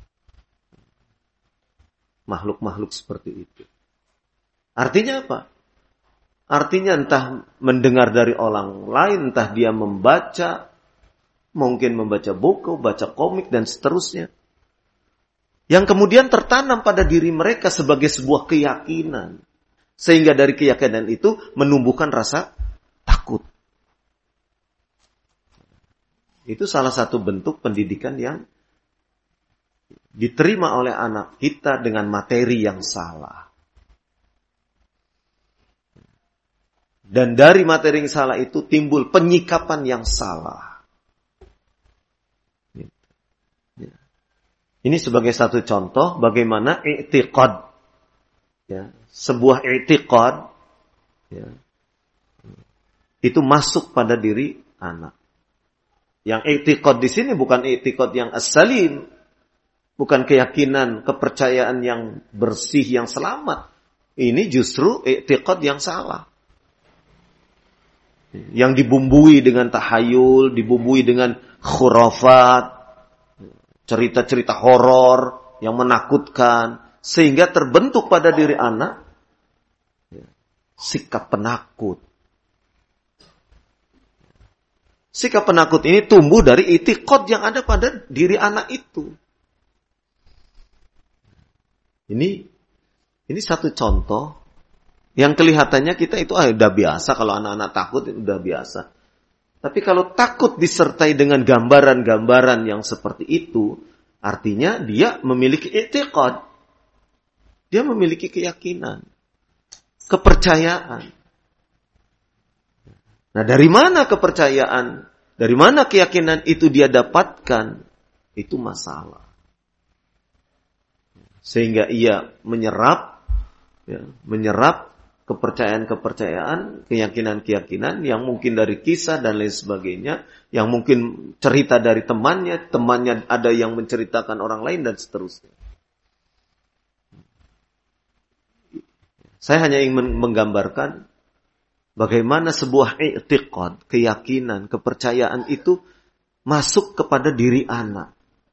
makhluk-makhluk seperti itu. Artinya apa? Artinya entah mendengar dari orang lain, entah dia membaca, mungkin membaca buku, baca komik, dan seterusnya. Yang kemudian tertanam pada diri mereka sebagai sebuah keyakinan. Sehingga dari keyakinan itu menumbuhkan rasa takut. Itu salah satu bentuk pendidikan yang diterima oleh anak kita dengan materi yang salah. Dan dari materi yang salah itu timbul penyikapan yang salah. Ini sebagai satu contoh bagaimana i'tiqad, ya, sebuah i'tiqad, ya, itu masuk pada diri anak. Yang i'tiqad di sini bukan i'tiqad yang as-salim, bukan keyakinan, kepercayaan yang bersih, yang selamat. Ini justru i'tiqad yang salah. Yang dibumbui dengan tahayul, dibumbui dengan khurafat, cerita-cerita horor yang menakutkan, sehingga terbentuk pada diri anak sikap penakut. Sikap penakut ini tumbuh dari i'tiqad yang ada pada diri anak itu. Ini satu contoh yang kelihatannya kita itu udah biasa, kalau anak-anak takut itu udah biasa. Tapi kalau takut disertai dengan gambaran-gambaran yang seperti itu, artinya dia memiliki i'tiqad. Dia memiliki keyakinan, kepercayaan. Nah, dari mana kepercayaan, dari mana keyakinan itu dia dapatkan, itu masalah. Sehingga ia menyerap kepercayaan-kepercayaan, keyakinan-keyakinan yang mungkin dari kisah dan lain sebagainya, yang mungkin cerita dari temannya ada yang menceritakan orang lain dan seterusnya. Saya hanya ingin menggambarkan bagaimana sebuah i'tiqad, keyakinan, kepercayaan itu masuk kepada diri anak.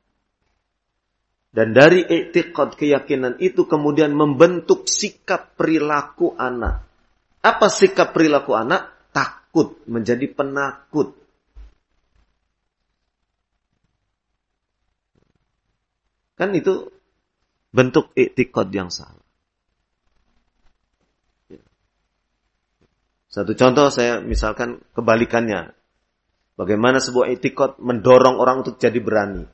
Dan dari i'tiqad, keyakinan itu kemudian membentuk sikap perilaku anak. Apa sikap perilaku anak? Takut, menjadi penakut. Kan itu bentuk i'tiqad yang salah. Satu contoh saya misalkan kebalikannya. Bagaimana sebuah i'tiqad mendorong orang untuk jadi berani.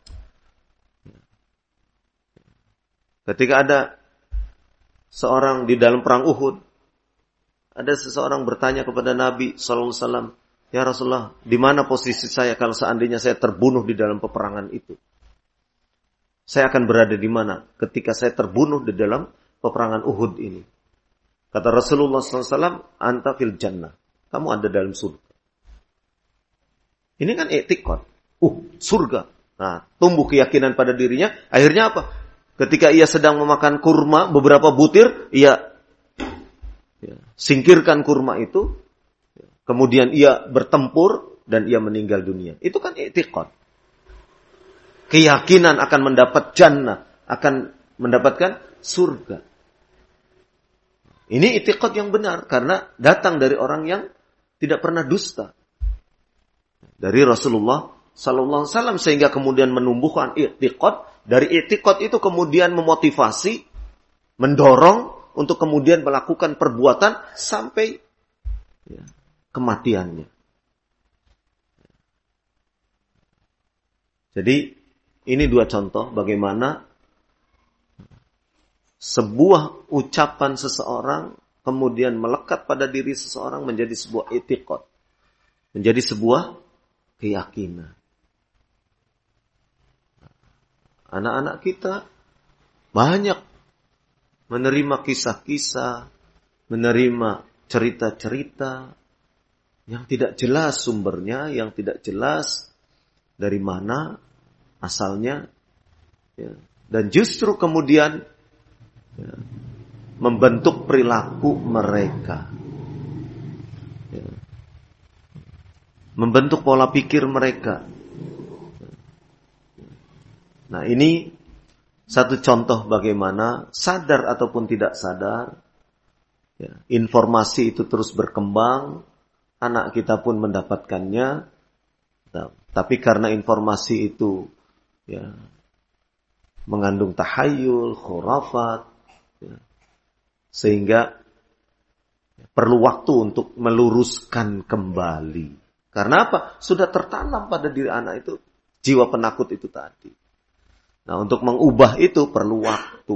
Ketika ada seorang di dalam perang Uhud, ada seseorang bertanya kepada Nabi sallallahu alaihi wasallam, "Ya Rasulullah, di mana posisi saya kalau seandainya saya terbunuh di dalam peperangan itu? Saya akan berada di mana ketika saya terbunuh di dalam peperangan Uhud ini?" Kata Rasulullah sallallahu alaihi wasallam, "Anta fil jannah." Kamu ada dalam surga. Ini kan i'tiqad. Surga. Nah, tumbuh keyakinan pada dirinya. Akhirnya apa? Ketika ia sedang memakan kurma, beberapa butir, ia singkirkan kurma itu. Kemudian ia bertempur dan ia meninggal dunia. Itu kan i'tiqad. Keyakinan akan mendapat jannah, akan mendapatkan surga. Ini i'tiqad yang benar karena datang dari orang yang tidak pernah dusta. Dari Rasulullah sallallahu alaihi wasallam, sehingga kemudian menumbuhkan i'tiqad. Dari i'tiqad itu kemudian memotivasi, mendorong untuk kemudian melakukan perbuatan sampai kematiannya. Jadi ini dua contoh bagaimana sebuah ucapan seseorang kemudian melekat pada diri seseorang menjadi sebuah i'tiqad, menjadi sebuah keyakinan. Anak-anak kita banyak menerima kisah-kisah, menerima cerita-cerita yang tidak jelas sumbernya, yang tidak jelas dari mana asalnya, dan justru kemudian membentuk perilaku mereka. membentuk pola pikir mereka. Nah, ini satu contoh bagaimana sadar ataupun tidak sadar, ya, informasi itu terus berkembang, anak kita pun mendapatkannya, tapi karena informasi itu ya, mengandung tahayul, khurafat, ya, sehingga perlu waktu untuk meluruskan kembali. Karena apa? Sudah tertanam pada diri anak itu jiwa penakut itu tadi. Nah, untuk mengubah itu perlu waktu.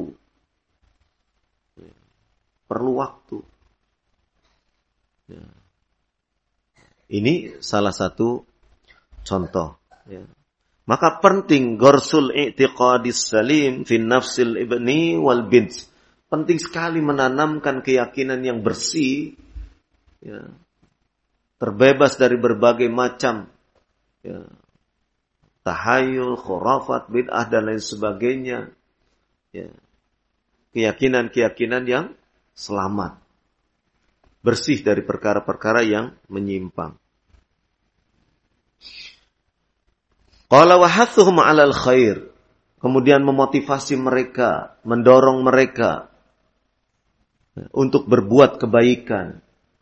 Perlu waktu. Ya. Ini salah satu contoh. Ya. Maka penting gorsul i'tiqadis salim fin nafsil ibni wal bint. Penting sekali menanamkan keyakinan yang bersih, ya, terbebas dari berbagai macam ya, tahayul, khurafat, bid'ah dan lain sebagainya. Ya. Keyakinan-keyakinan yang selamat. Bersih dari perkara-perkara yang menyimpang. Qala wa hathuhum 'alal khair. Kemudian memotivasi mereka, mendorong mereka untuk berbuat kebaikan.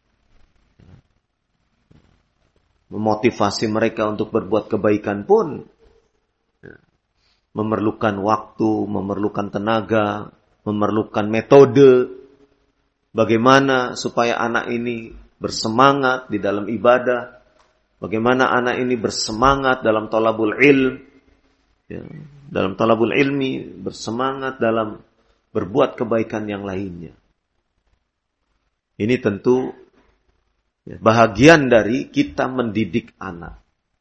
Memotivasi mereka untuk berbuat kebaikan pun memerlukan waktu, memerlukan tenaga, memerlukan metode. Bagaimana supaya anak ini bersemangat di dalam ibadah, bagaimana anak ini bersemangat dalam thalabul ilm, ya, dalam thalabul ilmi, bersemangat dalam berbuat kebaikan yang lainnya. Ini tentu bahagian dari kita mendidik anak.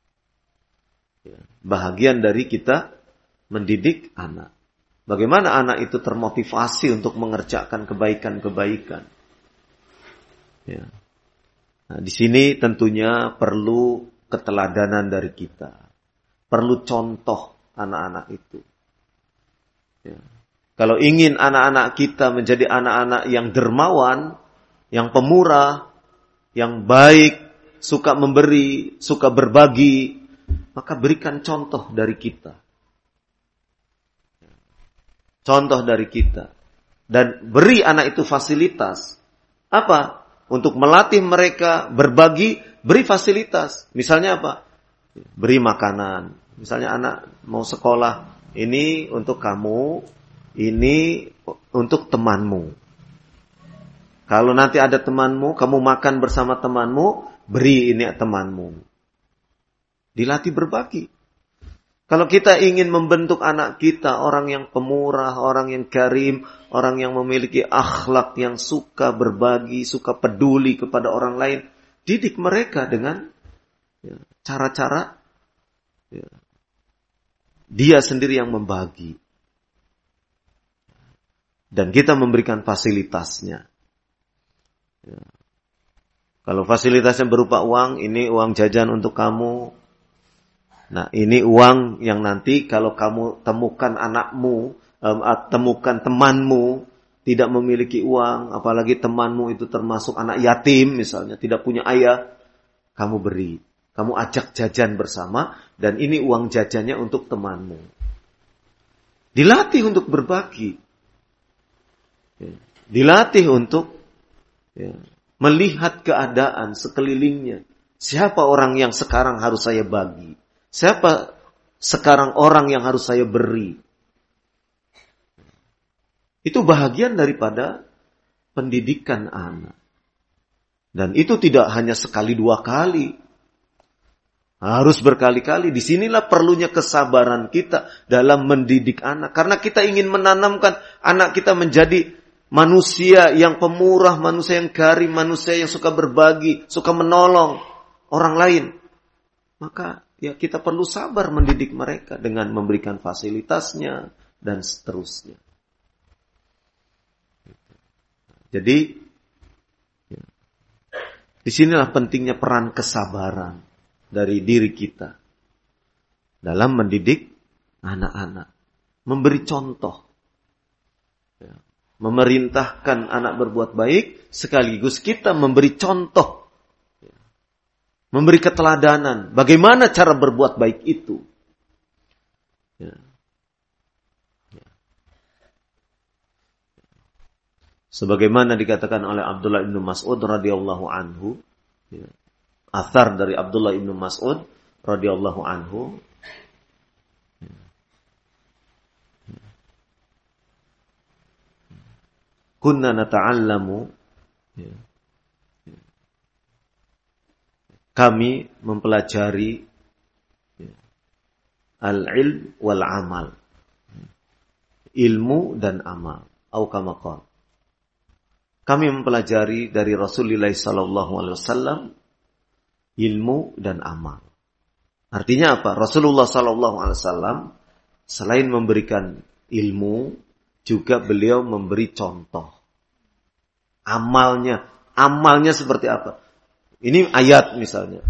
Bahagian dari kita mendidik anak. Bagaimana anak itu termotivasi untuk mengerjakan kebaikan-kebaikan. Ya. Nah, di sini tentunya perlu keteladanan dari kita. Perlu contoh anak-anak itu. Ya. Kalau ingin anak-anak kita menjadi anak-anak yang dermawan, yang pemurah, yang baik, suka memberi, suka berbagi, maka berikan contoh dari kita. Contoh dari kita. Dan beri anak itu fasilitas. Apa? Untuk melatih mereka berbagi, beri fasilitas. Misalnya apa? Beri makanan. Misalnya anak mau sekolah, ini untuk kamu, ini untuk temanmu. Kalau nanti ada temanmu, kamu makan bersama temanmu, beri ini temanmu. Dilatih berbagi. Kalau kita ingin membentuk anak kita orang yang pemurah, orang yang karim, orang yang memiliki akhlak yang suka berbagi, suka peduli kepada orang lain, didik mereka dengan ya, cara-cara ya, dia sendiri yang membagi. Dan kita memberikan fasilitasnya. Ya. Kalau fasilitasnya berupa uang, ini uang jajan untuk kamu. Nah, ini uang yang nanti kalau kamu temukan anakmu, temukan temanmu tidak memiliki uang, apalagi temanmu itu termasuk anak yatim misalnya, tidak punya ayah, kamu beri. Kamu ajak jajan bersama dan ini uang jajannya untuk temanmu. Dilatih untuk berbagi. Dilatih untuk melihat keadaan sekelilingnya. Siapa orang yang sekarang harus saya bagi? Siapa sekarang orang yang harus saya beri? Itu bahagian daripada pendidikan anak. Dan itu tidak hanya sekali dua kali. Harus berkali-kali. Disinilah perlunya kesabaran kita dalam mendidik anak. Karena kita ingin menanamkan anak kita menjadi manusia yang pemurah, manusia yang karim, manusia yang suka berbagi, suka menolong orang lain. Maka ya kita perlu sabar mendidik mereka dengan memberikan fasilitasnya dan seterusnya. Jadi ya, disinilah pentingnya peran kesabaran dari diri kita dalam mendidik anak-anak, memberi contoh, ya, memerintahkan anak berbuat baik sekaligus kita memberi contoh memberi keteladanan. Bagaimana cara berbuat baik itu? Ya. Sebagaimana dikatakan oleh Abdullah bin Mas'ud radhiyallahu anhu, ya. Athar dari Abdullah bin Mas'ud radhiyallahu anhu, kunna nata'allamu, ya. Kami mempelajari, ya, al-ilm wal amal, ilmu dan amal, au kama qala. Kami mempelajari dari Rasulullah sallallahu alaihi wasallam ilmu dan amal. Artinya apa? Rasulullah sallallahu alaihi wasallam selain memberikan ilmu, juga beliau memberi contoh. Amalnya seperti apa? Ini ayat misalnya.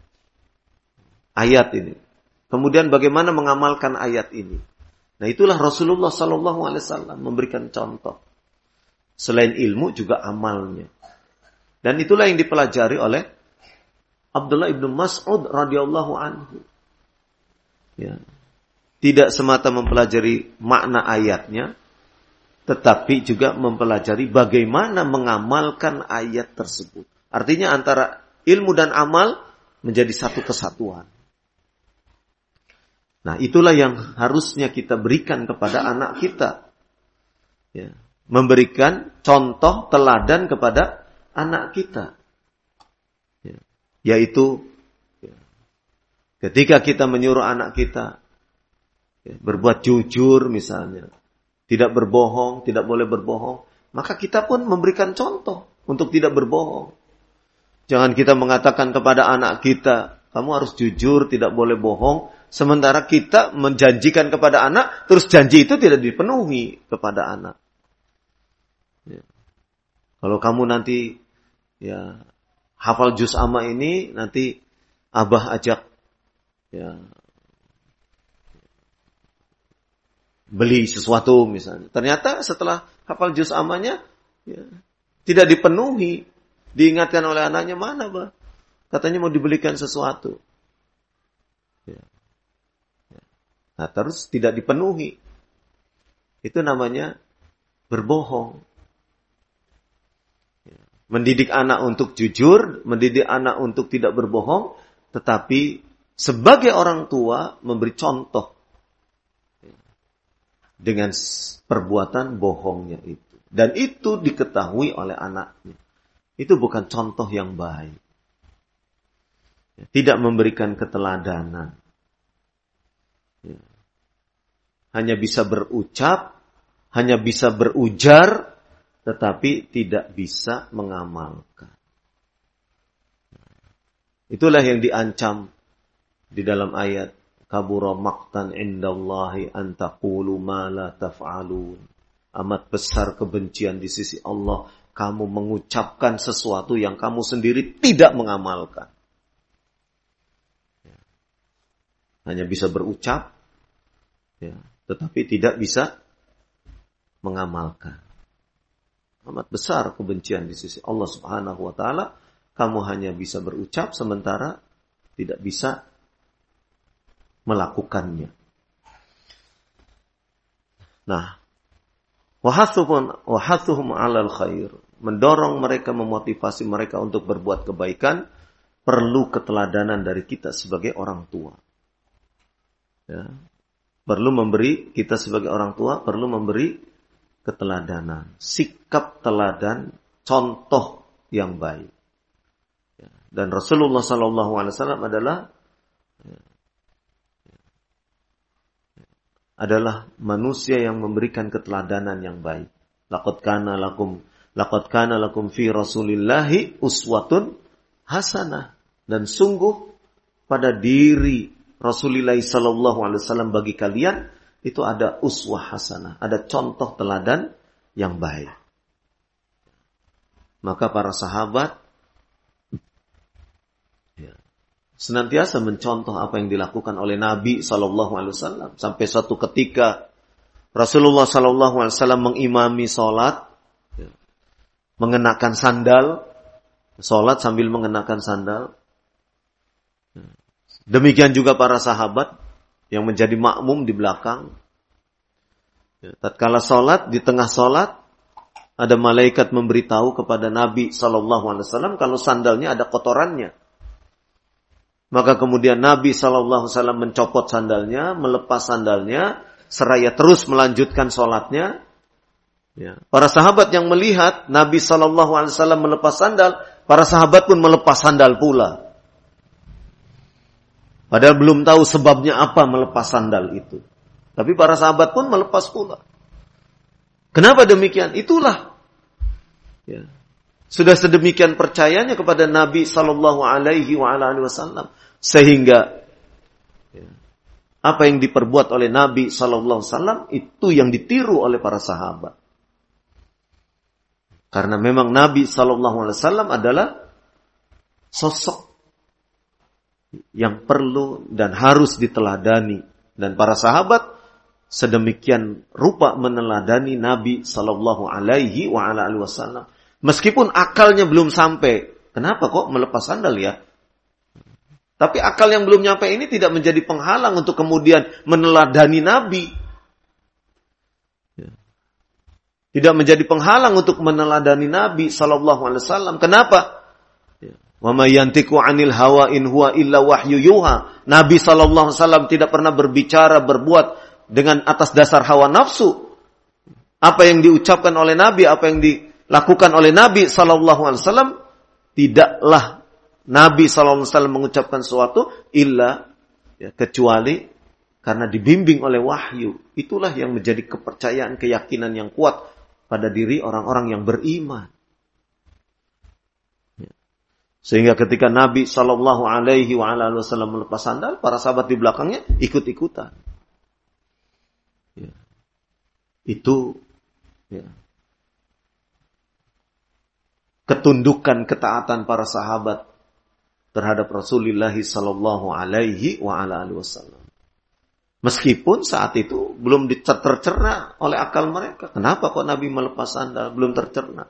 Ayat ini. Kemudian bagaimana mengamalkan ayat ini? Nah, itulah Rasulullah sallallahu alaihi wasallam memberikan contoh. Selain ilmu juga amalnya. Dan itulah yang dipelajari oleh Abdullah ibn Mas'ud radhiyallahu anhu. Ya. Tidak semata mempelajari makna ayatnya, tetapi juga mempelajari bagaimana mengamalkan ayat tersebut. Artinya antara ilmu dan amal menjadi satu kesatuan. Nah, itulah yang harusnya kita berikan kepada anak kita. Ya. Memberikan contoh teladan kepada anak kita. Ya. Yaitu, ya, ketika kita menyuruh anak kita, ya, berbuat jujur misalnya, tidak berbohong, tidak boleh berbohong, maka kita pun memberikan contoh untuk tidak berbohong. Jangan kita mengatakan kepada anak kita, kamu harus jujur, tidak boleh bohong, sementara kita menjanjikan kepada anak, terus janji itu tidak dipenuhi kepada anak. Ya. Kalau kamu nanti ya hafal juz amma ini, nanti abah ajak ya beli sesuatu misalnya. Ternyata setelah hafal juz ammanya ya, tidak dipenuhi. Diingatkan oleh anaknya, mana bah? Katanya mau dibelikan sesuatu. Ya. Ya. Nah, terus tidak dipenuhi. Itu namanya berbohong. Ya. Mendidik anak untuk jujur, mendidik anak untuk tidak berbohong, tetapi sebagai orang tua memberi contoh ya, dengan perbuatan bohongnya itu. Dan itu diketahui oleh anaknya. Itu bukan contoh yang baik. Tidak memberikan keteladanan. Hanya bisa berucap, hanya bisa berujar, tetapi tidak bisa mengamalkan. Itulah yang diancam di dalam ayat, kabura maqtan indallahi an taqulu ma la taf'alun. Amat besar kebencian di sisi Allah, kamu mengucapkan sesuatu yang kamu sendiri tidak mengamalkan. Hanya bisa berucap, ya, tetapi tidak bisa mengamalkan. Amat besar kebencian di sisi Allah Subhanahu wa Ta'ala. Kamu hanya bisa berucap sementara tidak bisa melakukannya. Nah, wahathuhum 'alal khair, mendorong mereka, memotivasi mereka untuk berbuat kebaikan, perlu keteladanan dari kita sebagai orang tua. Ya. Perlu memberi, kita sebagai orang tua perlu memberi keteladanan, sikap teladan, contoh yang baik. Ya. Dan Rasulullah SAW adalah manusia yang memberikan keteladanan yang baik. Laqad kana lakum fi Rasulillahi uswatun hasanah. Dan sungguh pada diri Rasulullah sallallahu alaihi wasallam bagi kalian itu ada uswah hasanah, ada contoh teladan yang baik. Maka para sahabat ya, senantiasa mencontoh apa yang dilakukan oleh Nabi sallallahu alaihi wasallam, sampai suatu ketika Rasulullah sallallahu alaihi wasallam mengimami salat ya, mengenakan sandal, salat sambil mengenakan sandal. Demikian juga para sahabat yang menjadi makmum di belakang. Tatkala salat, di tengah salat, ada malaikat memberitahu kepada Nabi SAW kalau sandalnya ada kotorannya. Maka kemudian Nabi SAW mencopot sandalnya, melepas sandalnya, seraya terus melanjutkan salatnya. Ya. Para sahabat yang melihat Nabi SAW melepas sandal, para sahabat pun melepas sandal pula. Padahal belum tahu sebabnya apa melepas sandal itu. Tapi para sahabat pun melepas pula. Kenapa demikian? Itulah. Ya. Sudah sedemikian percayanya kepada Nabi SAW. Sehingga ya, apa yang diperbuat oleh Nabi SAW itu yang ditiru oleh para sahabat. Karena memang Nabi SAW adalah sosok yang perlu dan harus diteladani. Dan para sahabat sedemikian rupa meneladani Nabi SAW. Meskipun akalnya belum sampai. Kenapa kok melepas sandal ya? Tapi akal yang belum nyampe ini tidak menjadi penghalang untuk kemudian meneladani Nabi. Tidak menjadi penghalang untuk meneladani Nabi SAW. Kenapa? Wa may yantiqu 'anil hawa in huwa illa wahyu yuha. Nabi sallallahu alaihi wasallam tidak pernah berbicara, berbuat dengan atas dasar hawa nafsu. Apa yang diucapkan oleh Nabi, apa yang dilakukan oleh Nabi sallallahu alaihi wasallam, tidaklah Nabi sallallahu alaihi wasallam mengucapkan sesuatu illa ya, kecuali karena dibimbing oleh wahyu. Itulah yang menjadi kepercayaan, keyakinan yang kuat pada diri orang-orang yang beriman. Sehingga ketika Nabi Shallallahu Alaihi Wasallam melepas sandal, para sahabat di belakangnya ikut-ikutan. Ya. Itu ya, ketundukan, ketaatan para sahabat terhadap Rasulullah Shallallahu Alaihi Wasallam. Meskipun saat itu belum tercerna oleh akal mereka. Kenapa kok Nabi melepas sandal? Belum tercerna.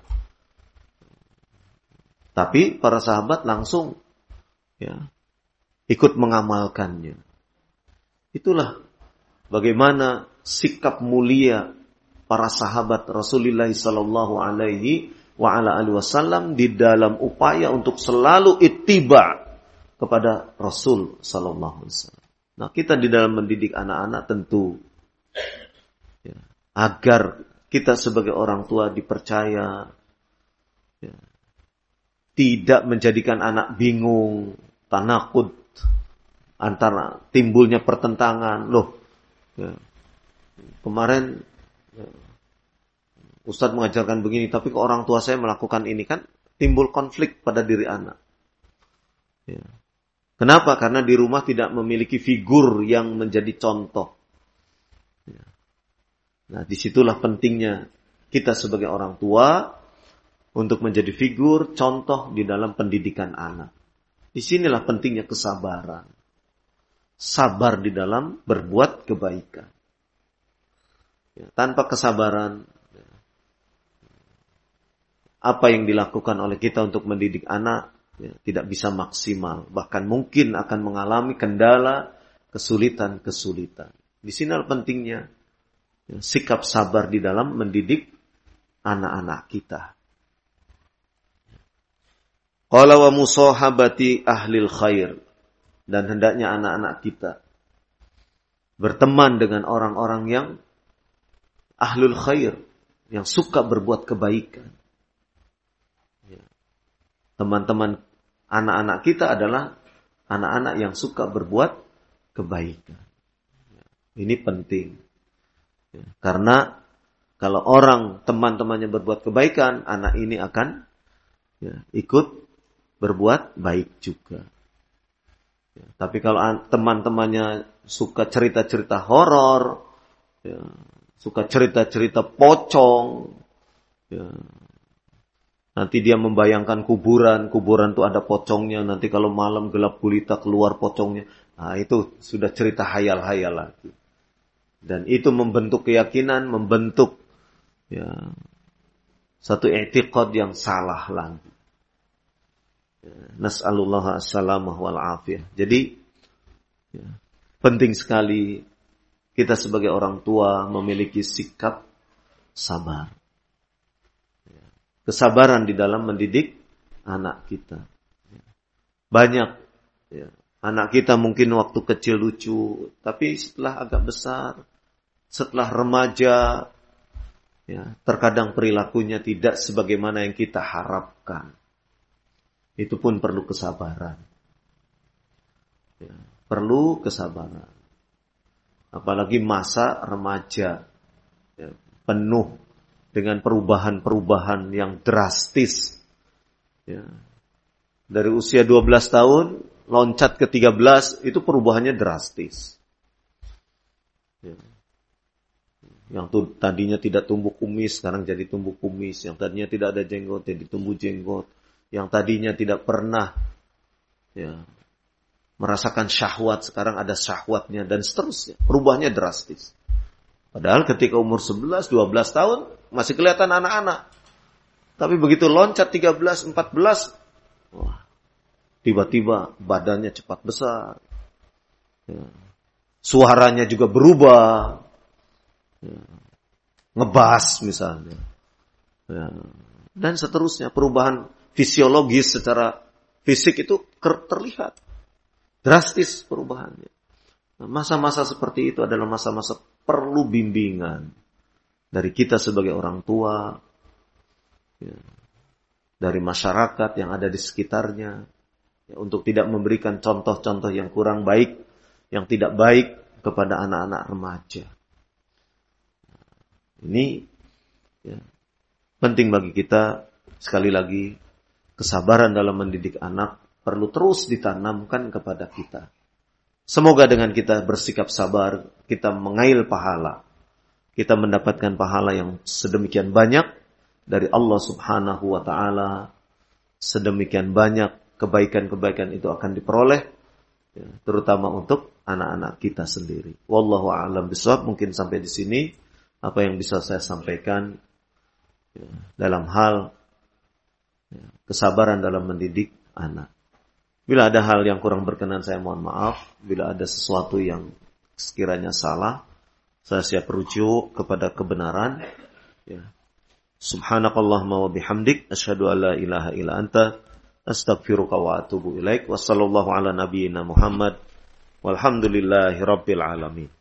Tapi para sahabat langsung ya, ikut mengamalkannya. Itulah bagaimana sikap mulia para sahabat Rasulullah sallallahu alaihi wasallam di dalam upaya untuk selalu ittiba kepada Rasul sallallahu alaihi wasallam. Nah, kita di dalam mendidik anak-anak tentu ya, agar kita sebagai orang tua dipercaya ya, tidak menjadikan anak bingung, tanakut, antara timbulnya pertentangan. Loh, ya, kemarin ya, Ustadz mengajarkan begini, tapi ke orang tua saya melakukan ini, kan timbul konflik pada diri anak. Ya. Kenapa? Karena di rumah tidak memiliki figur yang menjadi contoh. Ya. Nah, disitulah pentingnya kita sebagai orang tua untuk menjadi figur, contoh di dalam pendidikan anak. Di sinilah pentingnya kesabaran. Sabar di dalam berbuat kebaikan. Ya, tanpa kesabaran, ya, apa yang dilakukan oleh kita untuk mendidik anak ya, tidak bisa maksimal. Bahkan mungkin akan mengalami kendala, kesulitan-kesulitan. Di sinilah pentingnya ya, sikap sabar di dalam mendidik anak-anak kita. Qala wa musahabati ahlil khair. Dan hendaknya anak-anak kita berteman dengan orang-orang yang ahlul khair, yang suka berbuat kebaikan. Ya. Teman-teman anak-anak kita adalah anak-anak yang suka berbuat kebaikan. Ya. Ini penting. Ya. Karena kalau orang teman-temannya berbuat kebaikan, anak ini akan ya, ikut berbuat baik juga. Ya, tapi kalau teman-temannya suka cerita-cerita horor, ya, suka cerita-cerita pocong, ya, nanti dia membayangkan kuburan itu ada pocongnya, nanti kalau malam gelap gulita keluar pocongnya, nah itu sudah cerita hayal-hayal lagi. Dan itu membentuk keyakinan, membentuk ya, satu i'tiqad yang salah lagi. Nas'alullah as-salamah wal afiyah. Jadi Ya. Penting sekali kita sebagai orang tua memiliki sikap sabar. Ya. Kesabaran di dalam mendidik anak kita. Ya. Banyak ya, anak kita mungkin waktu kecil lucu, tapi setelah agak besar, setelah remaja, ya, terkadang perilakunya tidak sebagaimana yang kita harapkan. Itu pun perlu kesabaran. Ya, perlu kesabaran. Apalagi masa remaja, ya, penuh dengan perubahan-perubahan yang drastis. Ya. Dari usia 12 tahun, loncat ke 13, itu perubahannya drastis. Ya. Yang tadinya tidak tumbuh kumis, sekarang jadi tumbuh kumis. Yang tadinya tidak ada jenggot, jadi tumbuh jenggot. Yang tadinya tidak pernah ya, merasakan syahwat, sekarang ada syahwatnya, dan seterusnya. Perubahannya drastis. Padahal ketika umur 11, 12 tahun, masih kelihatan anak-anak. Tapi begitu loncat 13, 14, wah, tiba-tiba badannya cepat besar. Ya. Suaranya juga berubah. Ya. Ngebas misalnya. Ya. Dan seterusnya, perubahan fisiologis secara fisik itu terlihat. Drastis perubahannya. Nah, masa-masa seperti itu adalah masa-masa perlu bimbingan dari kita sebagai orang tua, ya, dari masyarakat yang ada di sekitarnya, ya, untuk tidak memberikan contoh-contoh yang kurang baik, yang tidak baik kepada anak-anak remaja. Ini ya, penting bagi kita. Sekali lagi, kesabaran dalam mendidik anak perlu terus ditanamkan kepada kita. Semoga dengan kita bersikap sabar, kita mengail pahala. Kita mendapatkan pahala yang sedemikian banyak dari Allah Subhanahu wa ta'ala. Sedemikian banyak kebaikan-kebaikan itu akan diperoleh, ya, terutama untuk anak-anak kita sendiri. Wallahu a'lam bishawab. Mungkin sampai di sini apa yang bisa saya sampaikan ya, dalam hal ya, kesabaran dalam mendidik anak. Bila ada hal yang kurang berkenan, saya mohon maaf. Bila ada sesuatu yang sekiranya salah, saya siap rujuk kepada kebenaran. Ya. Subhanakallahumma wa bihamdik, asyhadu an la ilaha illa anta, astaghfiruka wa atubu ilaik. Wassallallahu ala nabiyyina Muhammad, walhamdulillahi rabbil alamin.